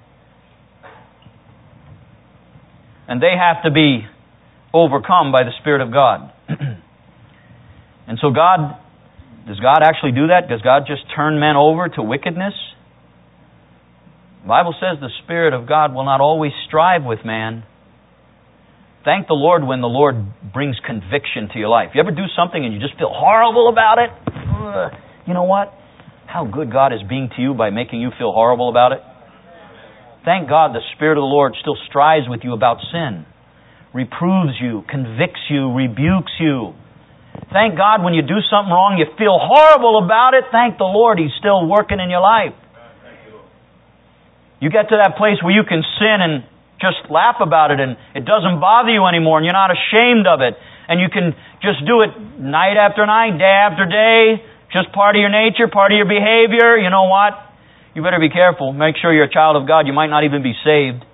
And they have to be overcome by the Spirit of God. And so God, does God actually do that? Does God just turn men over to wickedness? The Bible says the Spirit of God will not always strive with man. Thank the Lord when the Lord brings conviction to your life. You ever do something and you just feel horrible about it? Ugh. You know what? How good God is being to you by making you feel horrible about it. Thank God the Spirit of the Lord still strives with you about sin, reproves you, convicts you, rebukes you. Thank God when you do something wrong, you feel horrible about it. Thank the Lord He's still working in your life. You get to that place where you can sin and just laugh about it and it doesn't bother you anymore and you're not ashamed of it. And you can just do it night after night, day after day, just part of your nature, part of your behavior. You know what? You better be careful. Make sure you're a child of God. You might not even be saved.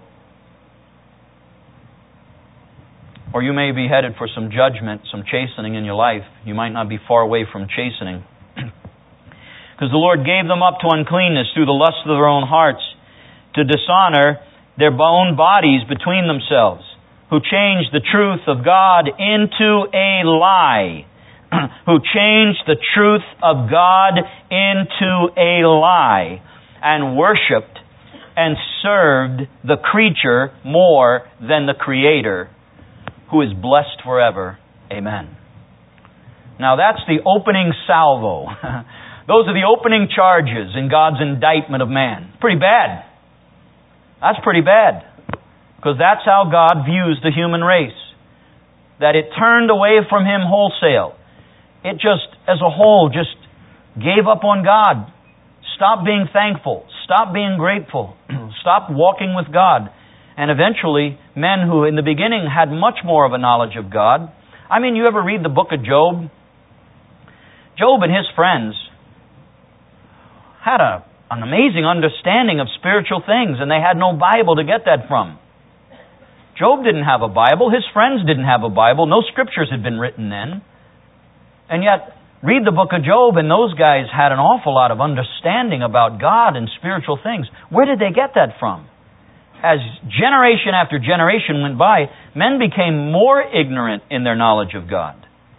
Or you may be headed for some judgment, some chastening in your life. You might not be far away from chastening. Because the Lord gave them up to uncleanness through the lust of their own hearts, to dishonor their own bodies between themselves, who changed the truth of God into a lie. Who changed the truth of God into a lie, and worshipped and served the creature more than the Creator, who is blessed forever. Amen. Now that's the opening salvo. Those are the opening charges in God's indictment of man. Pretty bad. That's pretty bad. Because that's how God views the human race. That it turned away from Him wholesale. It just, as a whole, just gave up on God. Stopped being thankful. Stopped being grateful. Stopped walking with God. And eventually, men who in the beginning had much more of a knowledge of God. I mean, you ever read the book of Job? Job and his friends had a, an amazing understanding of spiritual things, and they had no Bible to get that from. Job didn't have a Bible. His friends didn't have a Bible. No scriptures had been written then. And yet, read the book of Job, and those guys had an awful lot of understanding about God and spiritual things. Where did they get that from? As generation after generation went by, men became more ignorant in their knowledge of God.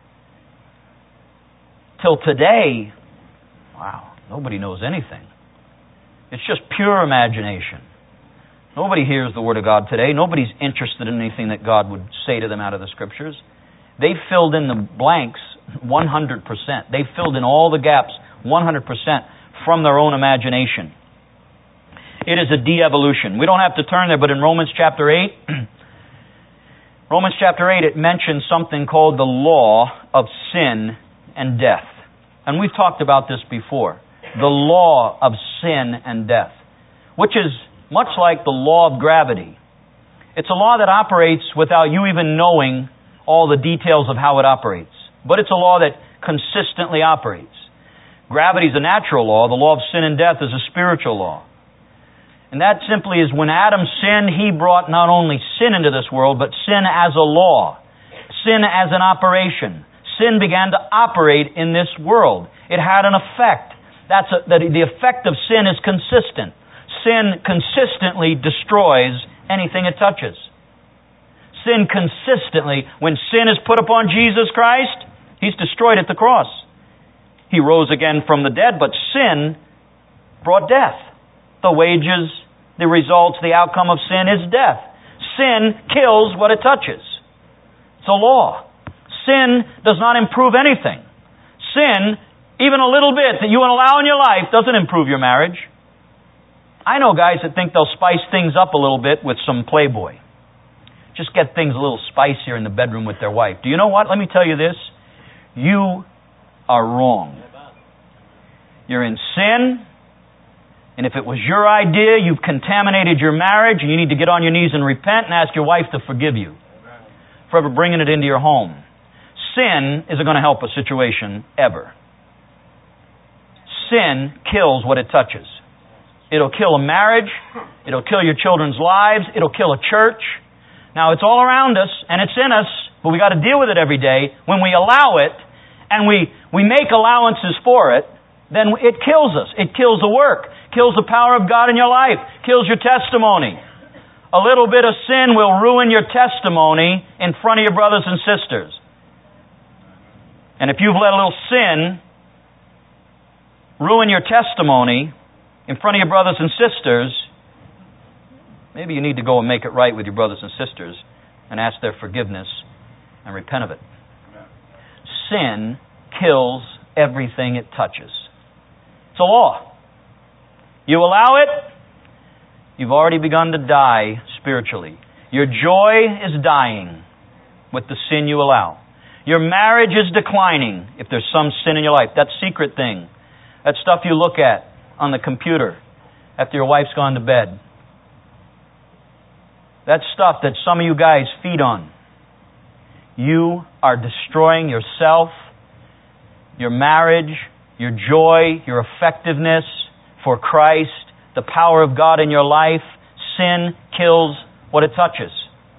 Till today, wow, nobody knows anything. It's just pure imagination. Nobody hears the Word of God today. Nobody's interested in anything that God would say to them out of the Scriptures. They filled in the blanks one hundred percent. They filled in all the gaps one hundred percent from their own imagination. It is a de-evolution. We don't have to turn there, but in Romans chapter eight, Romans chapter eight, it mentions something called the law of sin and death. And we've talked about this before. The law of sin and death, which is much like the law of gravity. It's a law that operates without you even knowing all the details of how it operates. But it's a law that consistently operates. Gravity is a natural law. The law of sin and death is a spiritual law. And that simply is when Adam sinned, he brought not only sin into this world, but sin as a law. sin as an operation. Sin began to operate in this world. It had an effect. That's a, that the effect of sin is consistent. Sin consistently destroys anything it touches. Sin consistently, when sin is put upon Jesus Christ, He's destroyed at the cross. He rose again from the dead, but sin brought death. The wages, the results, the outcome of sin is death. Sin kills what it touches. It's a law. Sin does not improve anything. Sin, even a little bit that you allow in your life, doesn't improve your marriage. I know guys that think they'll spice things up a little bit with some Playboy. Just get things a little spicier in the bedroom with their wife. Do you know what? Let me tell you this. You are wrong. You're in sin, and if it was your idea, you've contaminated your marriage, and you need to get on your knees and repent and ask your wife to forgive you for ever bringing it into your home. Sin isn't going to help a situation ever. Sin kills what it touches. It'll kill a marriage. It'll kill your children's lives. It'll kill a church. Now, it's all around us, and it's in us, but we got to deal with it every day. When we allow it, and we, we make allowances for it, then it kills us. It kills the work. Kills the power of God in your life. Kills your testimony. A little bit of sin will ruin your testimony in front of your brothers and sisters. And if you've let a little sin ruin your testimony in front of your brothers and sisters, maybe you need to go and make it right with your brothers and sisters and ask their forgiveness and repent of it. Sin kills everything it touches. It's a law. You allow it, you've already begun to die spiritually. Your joy is dying with the sin you allow. Your marriage is declining if there's some sin in your life. That secret thing. That stuff you look at on the computer after your wife's gone to bed. That stuff that some of you guys feed on. You are destroying yourself, your marriage, your joy, your effectiveness for Christ, the power of God in your life. Sin kills what it touches.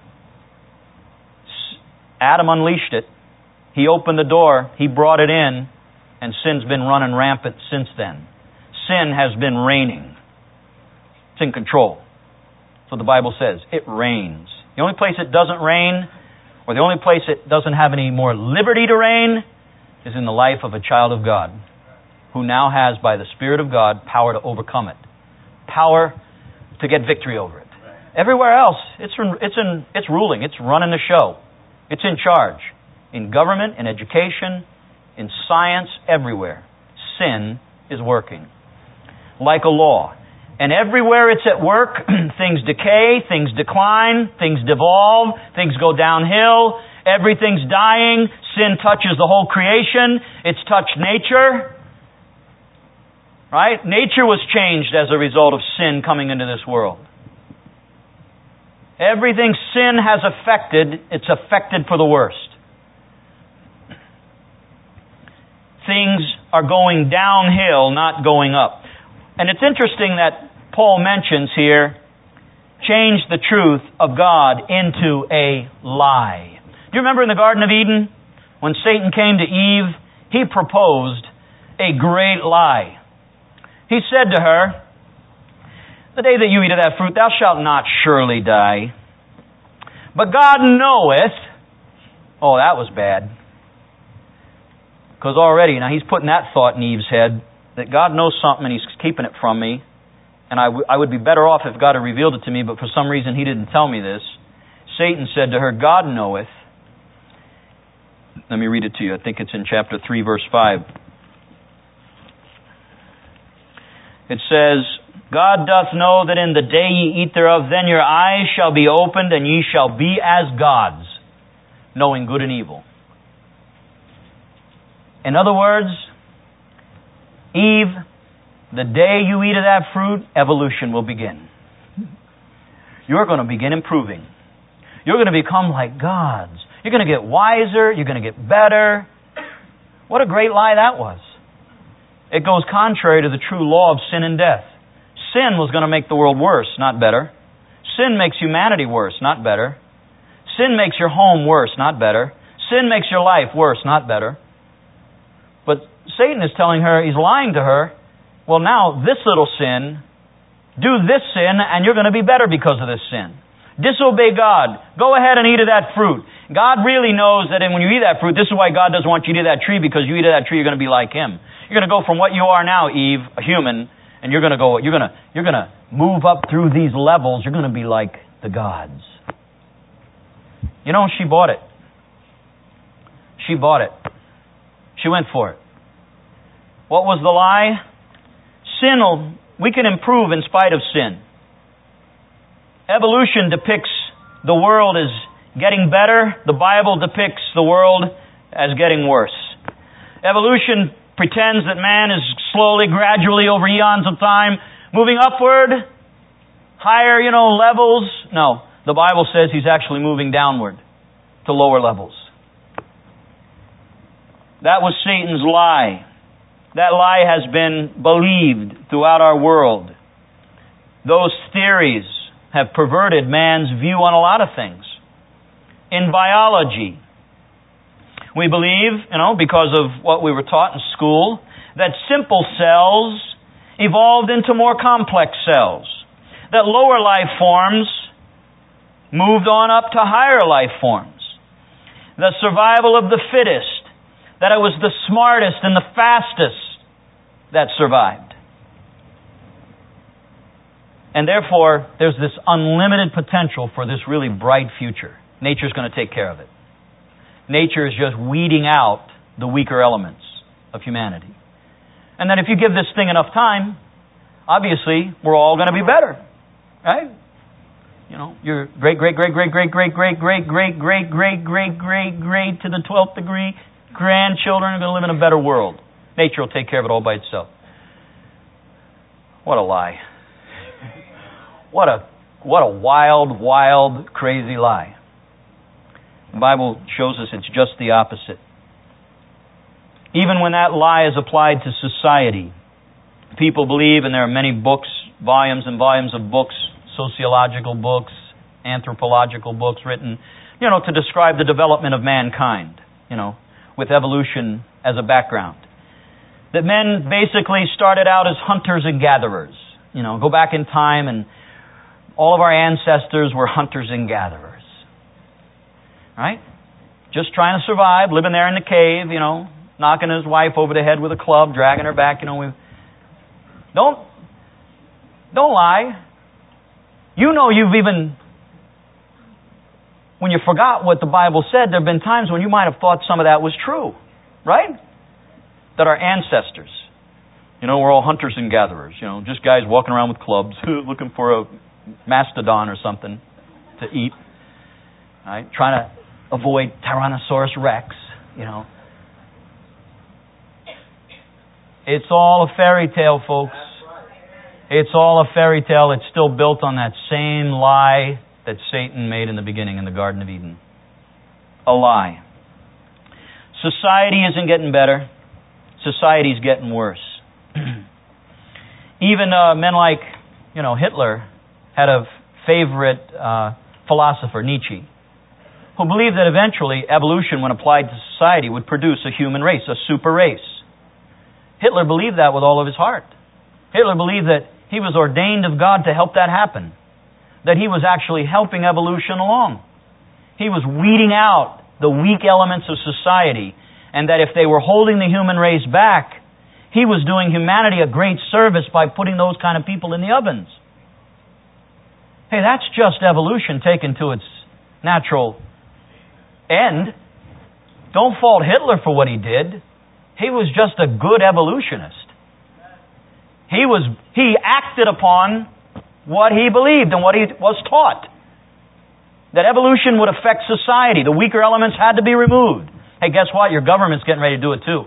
Adam unleashed it. He opened the door. He brought it in. And sin's been running rampant since then. Sin has been reigning. It's in control. That's what the Bible says. It reigns. The only place it doesn't reign, or the only place it doesn't have any more liberty to reign, is in the life of a child of God, who now has, by the Spirit of God, power to overcome it. Power to get victory over it. Everywhere else, it's it's in it's ruling. It's running the show. It's in charge. In government, in education, in science, everywhere. Sin is working. Like a law. And everywhere it's at work, things decay, things decline, things devolve, things go downhill, everything's dying, sin touches the whole creation, it's touched nature. Right? Nature was changed as a result of sin coming into this world. Everything sin has affected, it's affected for the worst. Things are going downhill, not going up. And it's interesting that Paul mentions here, change the truth of God into a lie. Do you remember in the Garden of Eden, when Satan came to Eve, he proposed a great lie. He said to her, the day that you eat of that fruit, thou shalt not surely die. But God knoweth, oh, that was bad. Because already, now he's putting that thought in Eve's head, that God knows something and He's keeping it from me, and I, w- I would be better off if God had revealed it to me, but for some reason He didn't tell me this. Satan said to her, God knoweth. Let me read it to you. I think it's in chapter three, verse five. It says, God doth know that in the day ye eat thereof, then your eyes shall be opened, and ye shall be as gods, knowing good and evil. In other words, Eve, the day you eat of that fruit, evolution will begin. You're going to begin improving. You're going to become like gods. You're going to get wiser. You're going to get better. What a great lie that was. It goes contrary to the true law of sin and death. Sin was going to make the world worse, not better. Sin makes humanity worse, not better. Sin makes your home worse, not better. sin makes your life worse, not better. But Satan is telling her, he's lying to her, well, now this little sin, do this sin, and you're going to be better because of this sin. Disobey God. Go ahead and eat of that fruit. God really knows that when you eat that fruit, this is why God doesn't want you to eat of that tree, because you eat of that tree, you're going to be like Him. You're going to go from what you are now, Eve, a human, and you're going to go, you're going to, you're going to move up through these levels. You're going to be like the gods. You know, she bought it. She bought it. She went for it. What was the lie? Sin will, we can improve in spite of sin. Evolution depicts the world as getting better. The Bible depicts the world as getting worse. Evolution pretends that man is slowly, gradually, over eons of time, moving upward, higher, you know, levels. No, the Bible says he's actually moving downward to lower levels. That was Satan's lie. That lie has been believed throughout our world. Those theories have perverted man's view on a lot of things. In biology, we believe, you know, because of what we were taught in school, that simple cells evolved into more complex cells. That lower life forms moved on up to higher life forms. The survival of the fittest, that it was the smartest and the fastest that survived. And therefore, there's this unlimited potential for this really bright future. Nature's going to take care of it. Nature is just weeding out the weaker elements of humanity. And then if you give this thing enough time, obviously, we're all going to be better. Right? You know, your great, great, great, great, great, great, great, great, great, great, great, great, great, great to the twelfth degree grandchildren are going to live in a better world. Nature will take care of it all by itself. What a lie. What a what a wild, wild, crazy lie. The Bible shows us it's just the opposite. Even when that lie is applied to society, people believe, and there are many books, volumes and volumes of books, sociological books, anthropological books written, you know, to describe the development of mankind, you know, with evolution as a background. That men basically started out as hunters and gatherers. You know, go back in time and all of our ancestors were hunters and gatherers. Right? Just trying to survive, living there in the cave, you know, knocking his wife over the head with a club, dragging her back, you know. We Don't, don't lie. You know you've even, when you forgot what the Bible said, there have been times when you might have thought some of that was true. Right? That our ancestors, you know, we're all hunters and gatherers, you know, just guys walking around with clubs, looking for a mastodon or something to eat, right? Trying to avoid Tyrannosaurus Rex, you know. It's all a fairy tale, folks. It's all a fairy tale. It's still built on that same lie that Satan made in the beginning in the Garden of Eden. A lie. Society isn't getting better. Society's getting worse. Even uh, men like, you know, Hitler had a favorite uh, philosopher, Nietzsche, who believed that eventually evolution, when applied to society, would produce a human race, a super race. Hitler believed that with all of his heart. Hitler believed that he was ordained of God to help that happen, that he was actually helping evolution along. He was weeding out the weak elements of society, and that if they were holding the human race back, he was doing humanity a great service by putting those kind of people in the ovens. Hey, that's just evolution taken to its natural end. Don't fault Hitler for what he did. He was just a good evolutionist. He was he acted upon what he believed and what he was taught. That evolution would affect society. The weaker elements had to be removed. Hey, guess what? Your government's getting ready to do it too.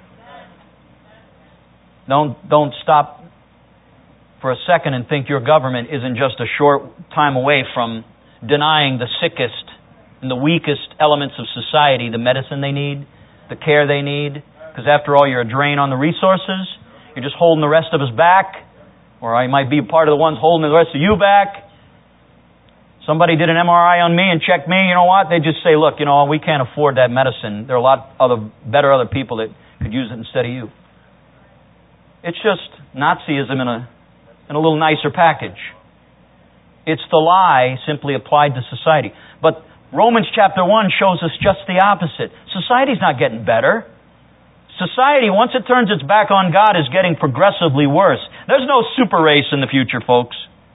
Don't don't stop for a second and think your government isn't just a short time away from denying the sickest and the weakest elements of society the medicine they need, the care they need. Because after all, you're a drain on the resources. You're just holding the rest of us back. Or I might be part of the ones holding the rest of you back. Somebody did an M R I on me and checked me, you know what? They just say, look, you know, we can't afford that medicine. There are a lot other better other people that could use it instead of you. It's just Nazism in a in a little nicer package. It's the lie simply applied to society. But Romans chapter one shows us just the opposite. Society's not getting better. Society, once it turns its back on God, is getting progressively worse. There's no super race in the future, folks.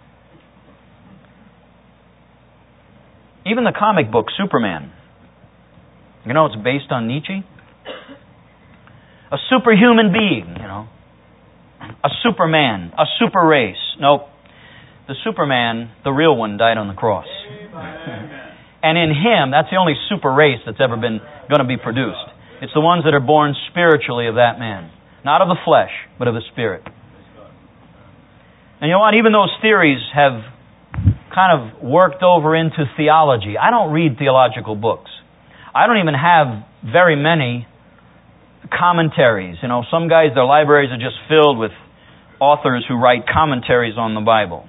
Even the comic book, Superman. You know, it's based on Nietzsche. A superhuman being, you know. A Superman, a super race. Nope. The Superman, the real one, died on the cross. And in Him, that's the only super race that's ever been going to be produced. It's the ones that are born spiritually of that man. Not of the flesh, but of the Spirit. And you know what? Even those theories have kind of worked over into theology. I don't read theological books. I don't even have very many commentaries. You know, some guys, their libraries are just filled with authors who write commentaries on the Bible.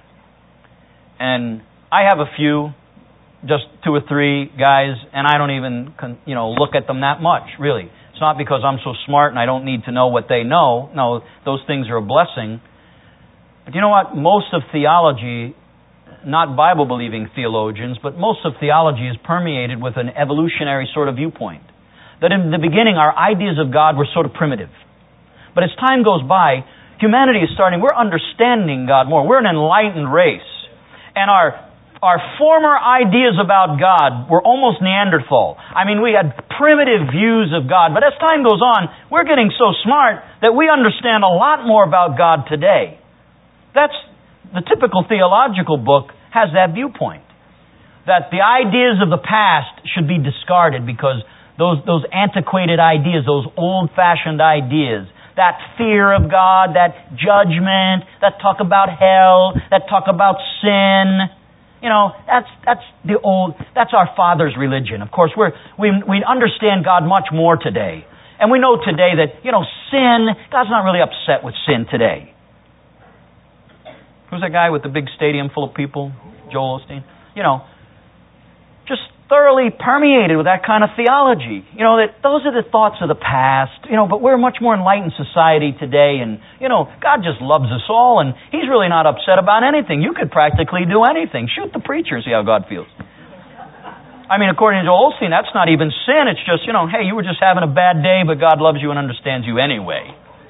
And I have a few, just two or three guys, and I don't even, you know, look at them that much, really. It's not because I'm so smart and I don't need to know what they know. No, those things are a blessing. But you know what? Most of theology, not Bible-believing theologians, but most of theology is permeated with an evolutionary sort of viewpoint. That in the beginning, our ideas of God were sort of primitive. But as time goes by, humanity is starting, we're understanding God more. We're an enlightened race. And our our former ideas about God were almost Neanderthal. I mean, we had primitive views of God. But as time goes on, we're getting so smart that we understand a lot more about God today. That's the typical theological book has that viewpoint. That the ideas of the past should be discarded because those those antiquated ideas, those old-fashioned ideas, that fear of God, that judgment, that talk about hell, that talk about sin, you know, that's that's the old, that's our father's religion. Of course, we're we we understand God much more today. And we know today that, you know, sin, God's not really upset with sin today. Who's that guy with the big stadium full of people? Joel Osteen. You know, just thoroughly permeated with that kind of theology. You know, that those are the thoughts of the past, you know, but we're a much more enlightened society today, and, you know, God just loves us all, and He's really not upset about anything. You could practically do anything. Shoot the preacher, see how God feels. I mean, according to Joel Osteen, that's not even sin. It's just, you know, hey, you were just having a bad day, but God loves you and understands you anyway.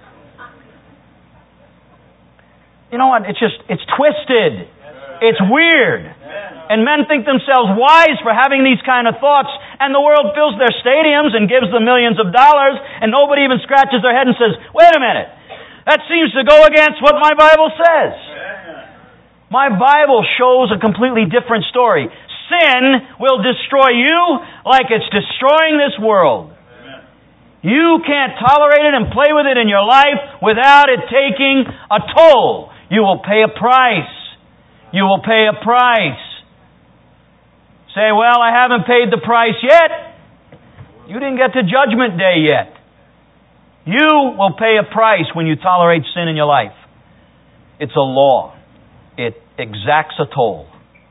You know what? It's just, it's twisted. It's weird. And men think themselves wise for having these kind of thoughts, and the world fills their stadiums and gives them millions of dollars, and nobody even scratches their head and says, wait a minute, that seems to go against what my Bible says. My Bible shows a completely different story. Sin will destroy you like it's destroying this world. You can't tolerate it and play with it in your life without it taking a toll. You will pay a price. You will pay a price. Say, well, I haven't paid the price yet. You didn't get to Judgment Day yet. You will pay a price when you tolerate sin in your life. It's a law. It exacts a toll.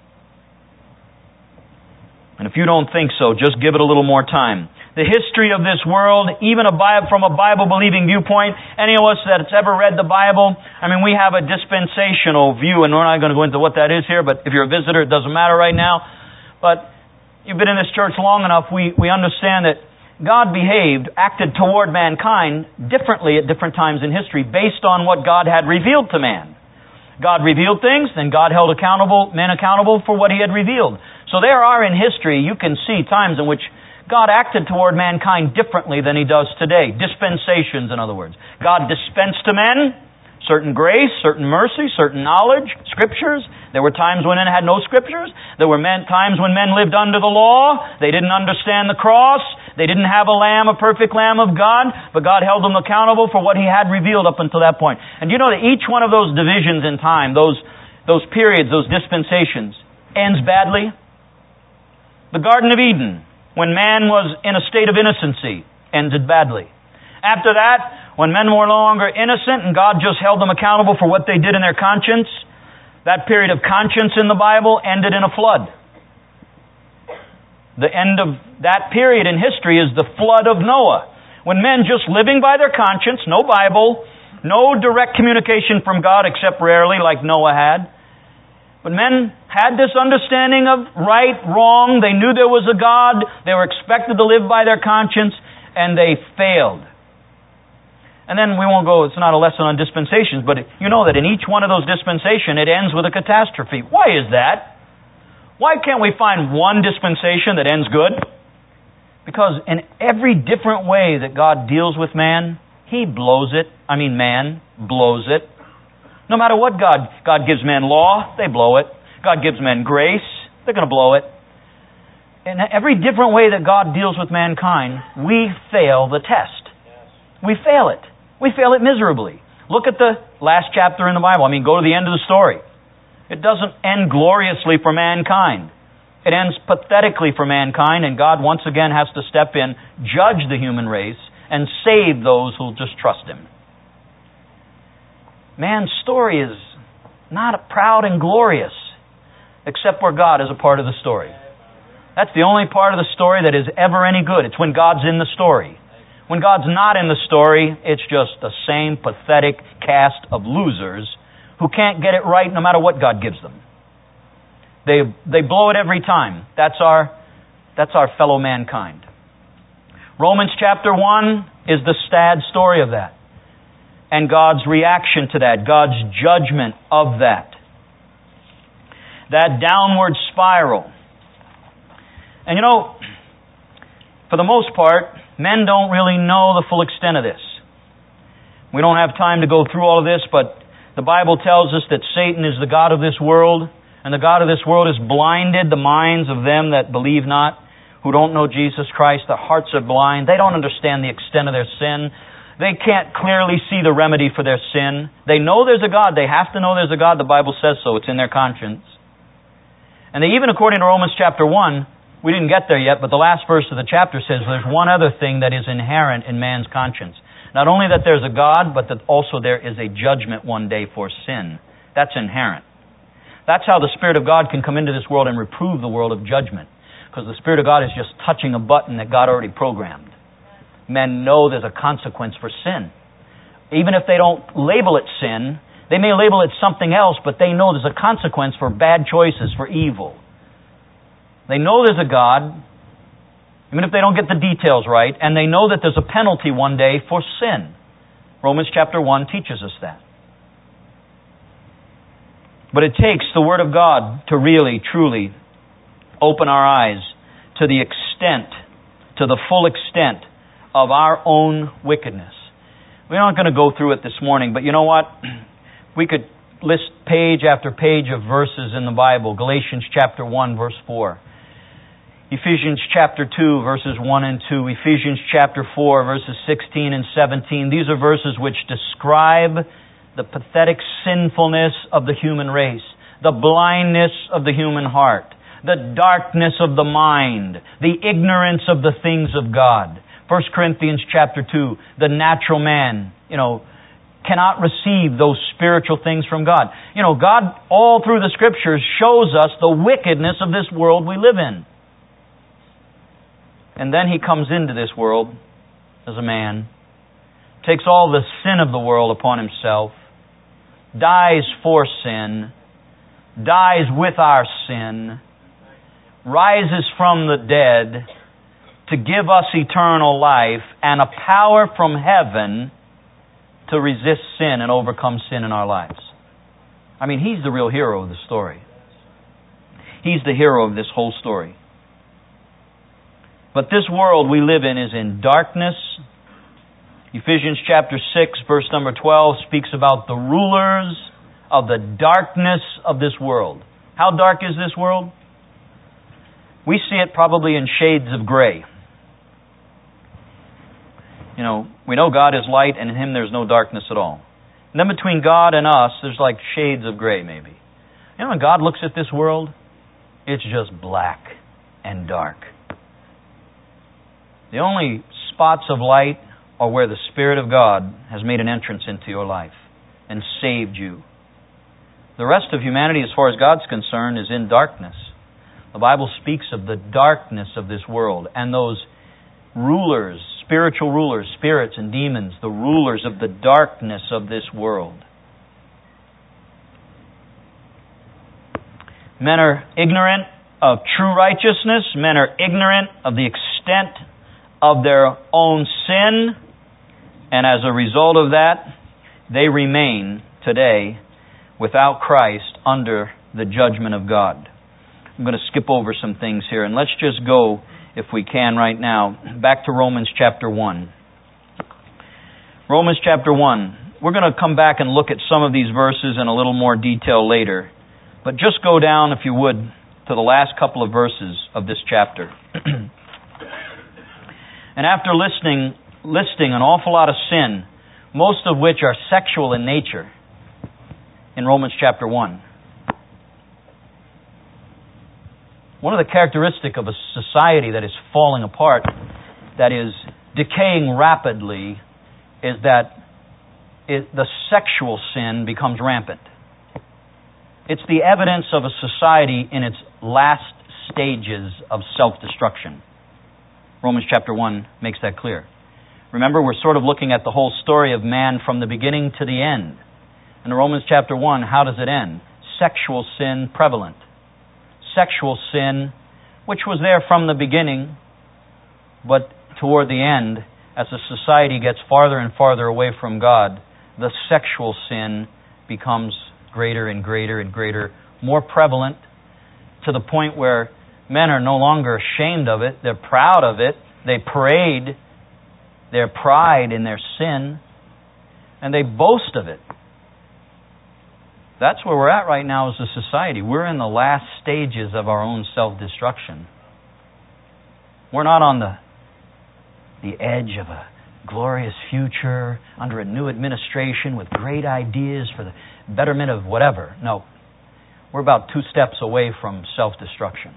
And if you don't think so, just give it a little more time. The history of this world, even a Bible, from a Bible-believing viewpoint, any of us that's ever read the Bible, I mean, we have a dispensational view, and we're not going to go into what that is here, but if you're a visitor, it doesn't matter right now. But you've been in this church long enough, we, we understand that God behaved, acted toward mankind differently at different times in history based on what God had revealed to man. God revealed things, then God held accountable, men accountable for what He had revealed. So there are in history, you can see times in which God acted toward mankind differently than He does today. Dispensations, in other words. God dispensed to men certain grace, certain mercy, certain knowledge, scriptures. There were times when men had no scriptures. There were men, times when men lived under the law. They didn't understand the cross. They didn't have a lamb, a perfect lamb of God, but God held them accountable for what He had revealed up until that point. And you know that each one of those divisions in time, those, those periods, those dispensations, ends badly. The Garden of Eden, when man was in a state of innocency, ended badly. After that, when men were no longer innocent and God just held them accountable for what they did in their conscience, that period of conscience in the Bible ended in a flood. The end of that period in history is the flood of Noah, when men just living by their conscience, no Bible, no direct communication from God except rarely like Noah had. But men had this understanding of right, wrong. They knew there was a God. They were expected to live by their conscience, and they failed. And then we won't go, it's not a lesson on dispensations, but you know that in each one of those dispensations, it ends with a catastrophe. Why is that? Why can't we find one dispensation that ends good? Because in every different way that God deals with man, He blows it. I mean, man blows it. No matter what God, God gives men law, they blow it. God gives men grace, they're going to blow it. In every different way that God deals with mankind, we fail the test. We fail it. We fail it miserably. Look at the last chapter in the Bible. I mean, go to the end of the story. It doesn't end gloriously for mankind. It ends pathetically for mankind, and God once again has to step in, judge the human race, and save those who'll just trust Him. Man's story is not proud and glorious, except where God is a part of the story. That's the only part of the story that is ever any good. It's when God's in the story. When God's not in the story, it's just the same pathetic cast of losers who can't get it right no matter what God gives them. They they blow it every time. That's our that's our fellow mankind. Romans chapter one is the sad story of that. And God's reaction to that, God's judgment of that. That downward spiral. And you know, for the most part, men don't really know the full extent of this. We don't have time to go through all of this, but the Bible tells us that Satan is the god of this world, and the god of this world has blinded the minds of them that believe not, who don't know Jesus Christ. Their hearts are blind. They don't understand the extent of their sin. They can't clearly see the remedy for their sin. They know there's a God. They have to know there's a God. The Bible says so. It's in their conscience. And they, even according to Romans chapter one, we didn't get there yet, but the last verse of the chapter says there's one other thing that is inherent in man's conscience. Not only that there's a God, but that also there is a judgment one day for sin. That's inherent. That's how the Spirit of God can come into this world and reprove the world of judgment. Because the Spirit of God is just touching a button that God already programmed. Men know there's a consequence for sin. Even if they don't label it sin, they may label it something else, but they know there's a consequence for bad choices, for evil. They know there's a God, even if they don't get the details right, and they know that there's a penalty one day for sin. Romans chapter one teaches us that. But it takes the Word of God to really, truly open our eyes to the extent, to the full extent of our own wickedness. We're not going to go through it this morning, but you know what? We could list page after page of verses in the Bible. Galatians chapter one, verse four. Ephesians chapter two, verses one and two. Ephesians chapter four, verses sixteen and seventeen. These are verses which describe the pathetic sinfulness of the human race, the blindness of the human heart, the darkness of the mind, the ignorance of the things of God. First Corinthians chapter two, the natural man, you know, cannot receive those spiritual things from God. You know, God, all through the Scriptures, shows us the wickedness of this world we live in. And then He comes into this world as a man, takes all the sin of the world upon Himself, dies for sin, dies with our sin, rises from the dead to give us eternal life and a power from heaven to resist sin and overcome sin in our lives. I mean, He's the real hero of the story. He's the hero of this whole story. But this world we live in is in darkness. Ephesians chapter six, verse number twelve speaks about the rulers of the darkness of this world. How dark is this world? We see it probably in shades of gray. You know, we know God is light and in Him there's no darkness at all. And then between God and us, there's like shades of gray maybe. You know, when God looks at this world, it's just black and dark. The only spots of light are where the Spirit of God has made an entrance into your life and saved you. The rest of humanity, as far as God's concerned, is in darkness. The Bible speaks of the darkness of this world and those rulers, spiritual rulers, spirits and demons, the rulers of the darkness of this world. Men are ignorant of true righteousness. Men are ignorant of the extent of their own sin. And as a result of that, they remain today without Christ under the judgment of God. I'm going to skip over some things here, and let's just go, if we can right now, back to Romans chapter one. Romans chapter one. We're going to come back and look at some of these verses in a little more detail later. But just go down, if you would, to the last couple of verses of this chapter. And after listening, listing an awful lot of sin, most of which are sexual in nature, in Romans chapter one. One of the characteristics of a society that is falling apart, that is decaying rapidly, is that it, the sexual sin becomes rampant. It's the evidence of a society in its last stages of self-destruction. Romans chapter one makes that clear. Remember, we're sort of looking at the whole story of man from the beginning to the end. In Romans chapter one, how does it end? Sexual sin prevalent. Sexual sin, which was there from the beginning, but toward the end, as a society gets farther and farther away from God, the sexual sin becomes greater and greater and greater, more prevalent, to the point where men are no longer ashamed of it. They're proud of it. They parade their pride in their sin, and they boast of it. That's where we're at right now as a society. We're in the last stages of our own self-destruction. We're not on the, the edge of a glorious future under a new administration with great ideas for the betterment of whatever. No. We're about two steps away from self-destruction.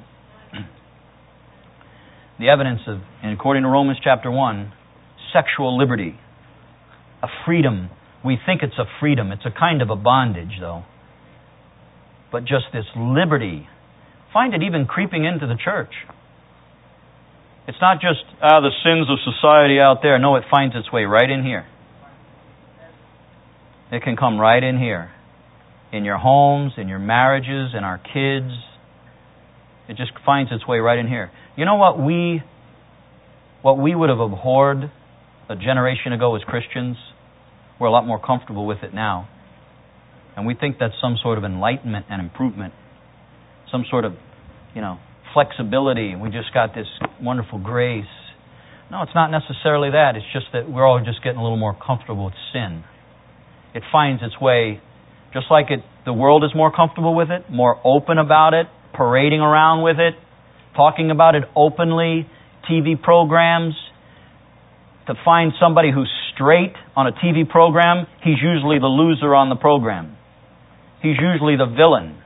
The evidence of, and according to Romans chapter one, sexual liberty, a freedom. We think it's a freedom. It's a kind of a bondage, though. But just this liberty. Find it even creeping into the church. It's not just ah, the sins of society out there. No, it finds its way right in here. It can come right in here. In your homes, in your marriages, in our kids. It just finds its way right in here. You know what we, what we would have abhorred a generation ago as Christians? We're a lot more comfortable with it now. And we think that's some sort of enlightenment and improvement. Some sort of, you know, flexibility. We just got this wonderful grace. No, it's not necessarily that. It's just that we're all just getting a little more comfortable with sin. It finds its way, just like it, the world is more comfortable with it, more open about it, parading around with it, talking about it openly, T V programs. To find somebody who's straight on a T V program, he's usually the loser on the program. He's usually the villain.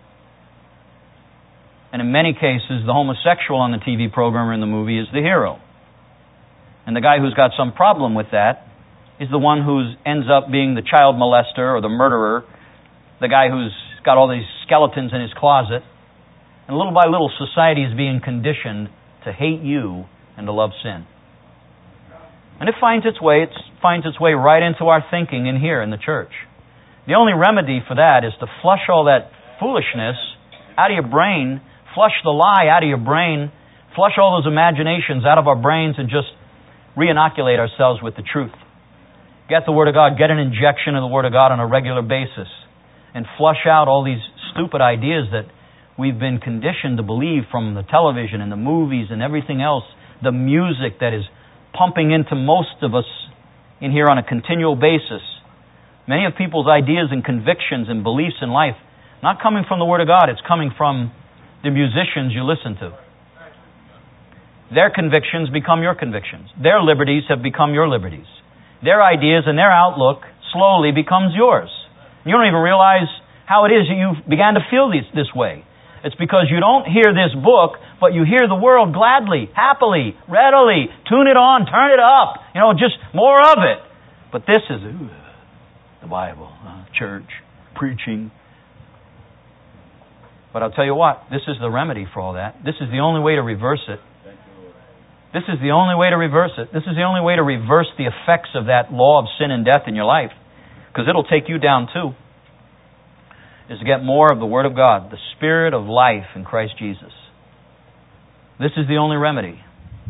And in many cases, the homosexual on the T V program or in the movie is the hero. And the guy who's got some problem with that is the one who ends up being the child molester or the murderer, the guy who's got all these skeletons in his closet. And little by little, society is being conditioned to hate you and to love sin. And it finds its way, it finds its way right into our thinking in here in the church. The only remedy for that is to flush all that foolishness out of your brain, flush the lie out of your brain, flush all those imaginations out of our brains and just re-inoculate ourselves with the truth. Get the Word of God, get an injection of the Word of God on a regular basis, and flush out all these stupid ideas that we've been conditioned to believe from the television and the movies and everything else, the music that is pumping into most of us in here on a continual basis. Many of people's ideas and convictions and beliefs in life, not coming from the Word of God, it's coming from the musicians you listen to. Their convictions become your convictions. Their liberties have become your liberties. Their ideas and their outlook slowly becomes yours. You don't even realize how it is that you began to feel this, this way. It's because you don't hear this book, but you hear the world gladly, happily, readily. Tune it on, turn it up. You know, just more of it. But this is ooh, the Bible, uh, church, preaching. But I'll tell you what, this is the remedy for all that. This is the only way to reverse it. This is the only way to reverse it. This is the only way to reverse the effects of that law of sin and death in your life. Because it'll take you down too. Is to get more of the Word of God, the Spirit of life in Christ Jesus. This is the only remedy.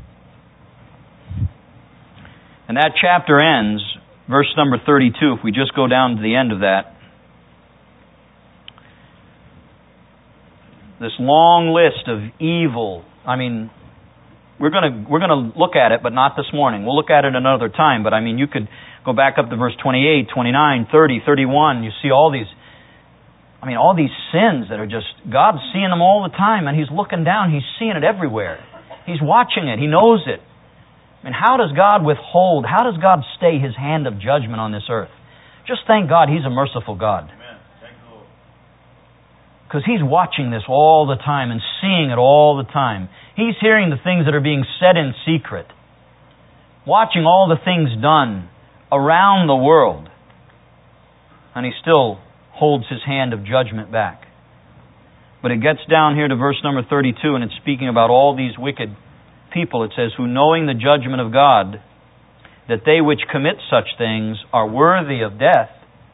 And that chapter ends, verse number thirty-two, if we just go down to the end of that. This long list of evil. I mean, we're going to we're going to look at it, but not this morning. We'll look at it another time. But I mean, you could go back up to verse twenty-eight, twenty-nine, thirty, thirty-one. You see all these, I mean, all these sins that are just, God's seeing them all the time, and He's looking down. He's seeing it everywhere. He's watching it. He knows it. I mean, how does God withhold? How does God stay His hand of judgment on this earth? Just thank God He's a merciful God. Because He's watching this all the time and seeing it all the time. He's hearing the things that are being said in secret. Watching all the things done around the world. And He still holds His hand of judgment back. But it gets down here to verse number thirty-two, and it's speaking about all these wicked people. It says, who knowing the judgment of God, that they which commit such things are worthy of death,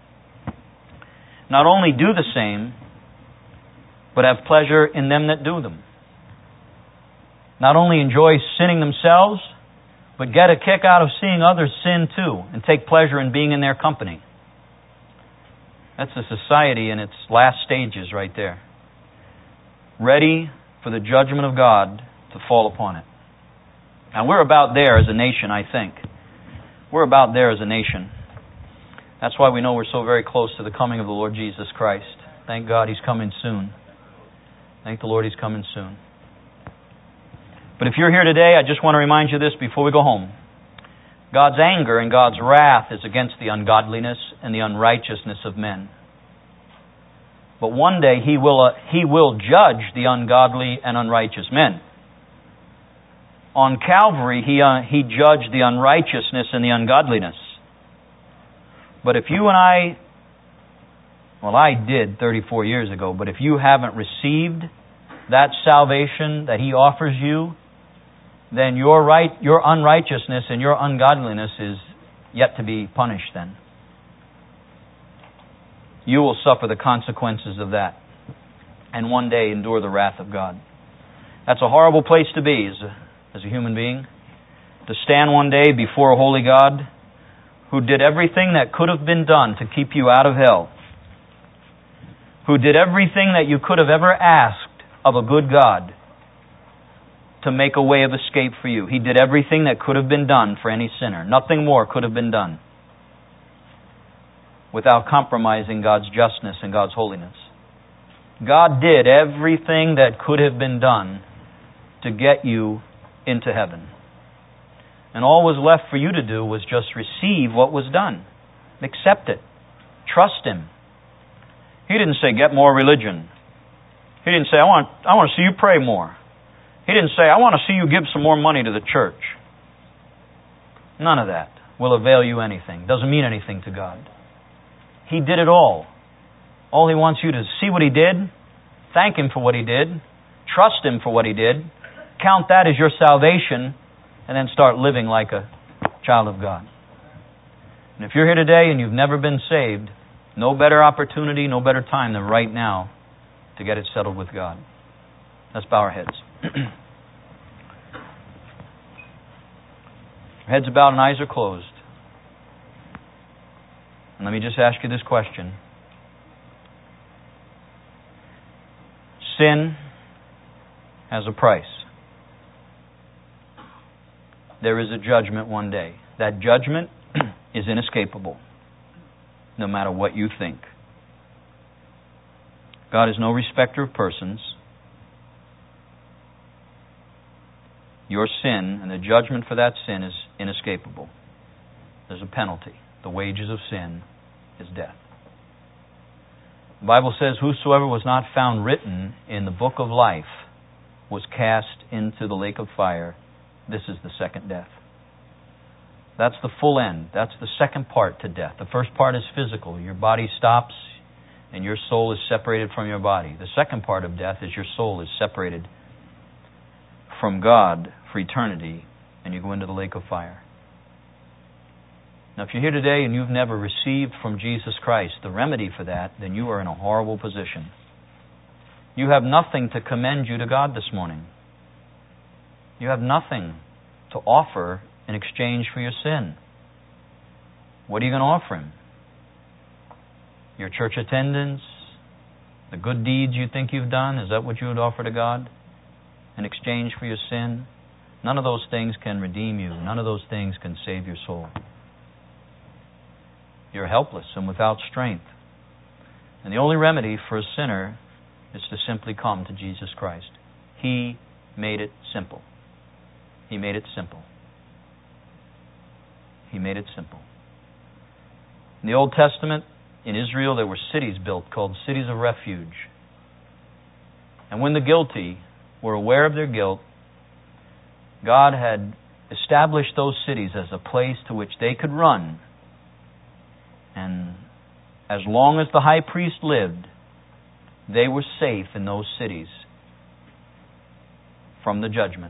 not only do the same, but have pleasure in them that do them. Not only enjoy sinning themselves, but get a kick out of seeing others sin too, and take pleasure in being in their company. That's a society in its last stages right there. Ready for the judgment of God to fall upon it. And we're about there as a nation, I think. We're about there as a nation. That's why we know we're so very close to the coming of the Lord Jesus Christ. Thank God He's coming soon. Thank the Lord He's coming soon. But if you're here today, I just want to remind you this before we go home. God's anger and God's wrath is against the ungodliness and the unrighteousness of men. But one day He will, uh, He will judge the ungodly and unrighteous men. On Calvary, He, uh, he judged the unrighteousness and the ungodliness. But if you and I, well, I did thirty-four years ago, but if you haven't received that salvation that He offers you, then your right, your unrighteousness and your ungodliness is yet to be punished then. You will suffer the consequences of that and one day endure the wrath of God. That's a horrible place to be as a, as a human being, to stand one day before a holy God who did everything that could have been done to keep you out of hell, who did everything that you could have ever asked of a good God to make a way of escape for you. He did everything that could have been done for any sinner. Nothing more could have been done without compromising God's justness and God's holiness. God did everything that could have been done to get you into heaven. And all was left for you to do was just receive what was done. Accept it. Trust Him. He didn't say, get more religion. He didn't say, I want, I want to see you pray more. He didn't say, I want to see you give some more money to the church. None of that will avail you anything. Doesn't mean anything to God. He did it all. All He wants you to see what He did, thank Him for what He did, trust Him for what He did, count that as your salvation, and then start living like a child of God. And if you're here today and you've never been saved, no better opportunity, no better time than right now to get it settled with God. Let's bow our heads. Heads are bowed and eyes are closed. And let me just ask you this question. Sin has a price. There is a judgment one day. That judgment is inescapable, no matter what you think. God is no respecter of persons. Your sin and the judgment for that sin is inescapable. There's a penalty. The wages of sin is death. The Bible says, whosoever was not found written in the book of life was cast into the lake of fire. This is the second death. That's the full end. That's the second part to death. The first part is physical. Your body stops and your soul is separated from your body. The second part of death is your soul is separated from God for eternity, and you go into the lake of fire. Now, if you're here today and you've never received from Jesus Christ the remedy for that, then you are in a horrible position. You have nothing to commend you to God this morning. You have nothing to offer in exchange for your sin. What are you going to offer Him? Your church attendance? The good deeds you think you've done? Is that what you would offer to God in exchange for your sin? None of those things can redeem you. None of those things can save your soul. You're helpless and without strength. And the only remedy for a sinner is to simply come to Jesus Christ. He made it simple. He made it simple. He made it simple. In the Old Testament, in Israel, there were cities built called cities of refuge. And when the guilty were aware of their guilt, God had established those cities as a place to which they could run. And as long as the high priest lived, they were safe in those cities from the judgment.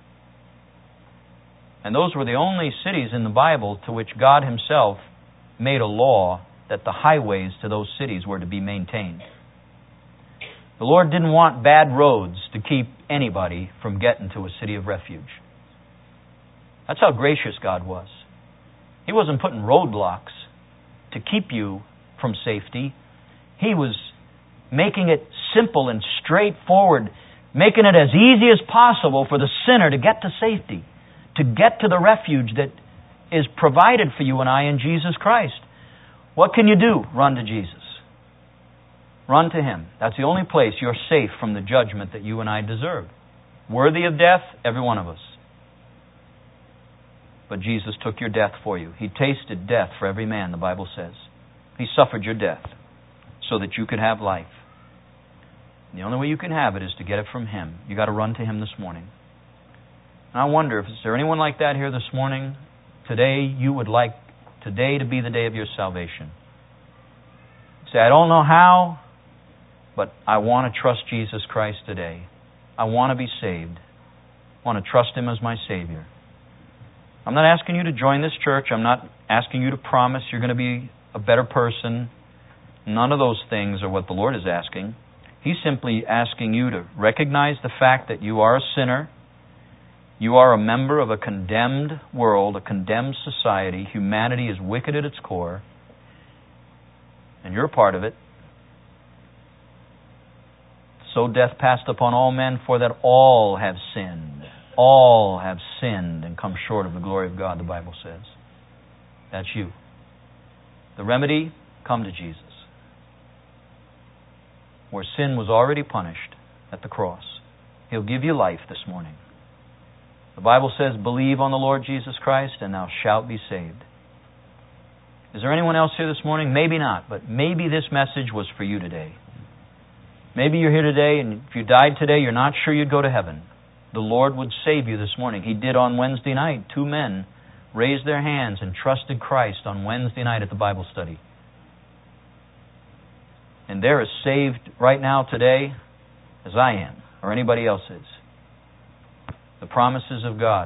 And those were the only cities in the Bible to which God Himself made a law that the highways to those cities were to be maintained. The Lord didn't want bad roads to keep anybody from getting to a city of refuge. That's how gracious God was. He wasn't putting roadblocks to keep you from safety. He was making it simple and straightforward, making it as easy as possible for the sinner to get to safety, to get to the refuge that is provided for you and I in Jesus Christ. What can you do? Run to Jesus. Run to Him. That's the only place you're safe from the judgment that you and I deserve. Worthy of death, every one of us. But Jesus took your death for you. He tasted death for every man, the Bible says. He suffered your death so that you could have life. And the only way you can have it is to get it from Him. You've got to run to Him this morning. And I wonder, if is there anyone like that here this morning? Today, you would like today to be the day of your salvation. Say, I don't know how, but I want to trust Jesus Christ today. I want to be saved. I want to trust Him as my Savior. I'm not asking you to join this church. I'm not asking you to promise you're going to be a better person. None of those things are what the Lord is asking. He's simply asking you to recognize the fact that you are a sinner. You are a member of a condemned world, a condemned society. Humanity is wicked at its core. And you're a part of it. So death passed upon all men, for that all have sinned. All have sinned and come short of the glory of God, the Bible says. That's you. The remedy, come to Jesus. Where sin was already punished at the cross. He'll give you life this morning. The Bible says, believe on the Lord Jesus Christ and thou shalt be saved. Is there anyone else here this morning? Maybe not, but maybe this message was for you today. Maybe you're here today and if you died today, you're not sure you'd go to heaven. The Lord would save you this morning. He did on Wednesday night. Two men raised their hands and trusted Christ on Wednesday night at the Bible study. And they're as saved right now today as I am, or anybody else is. The promises of God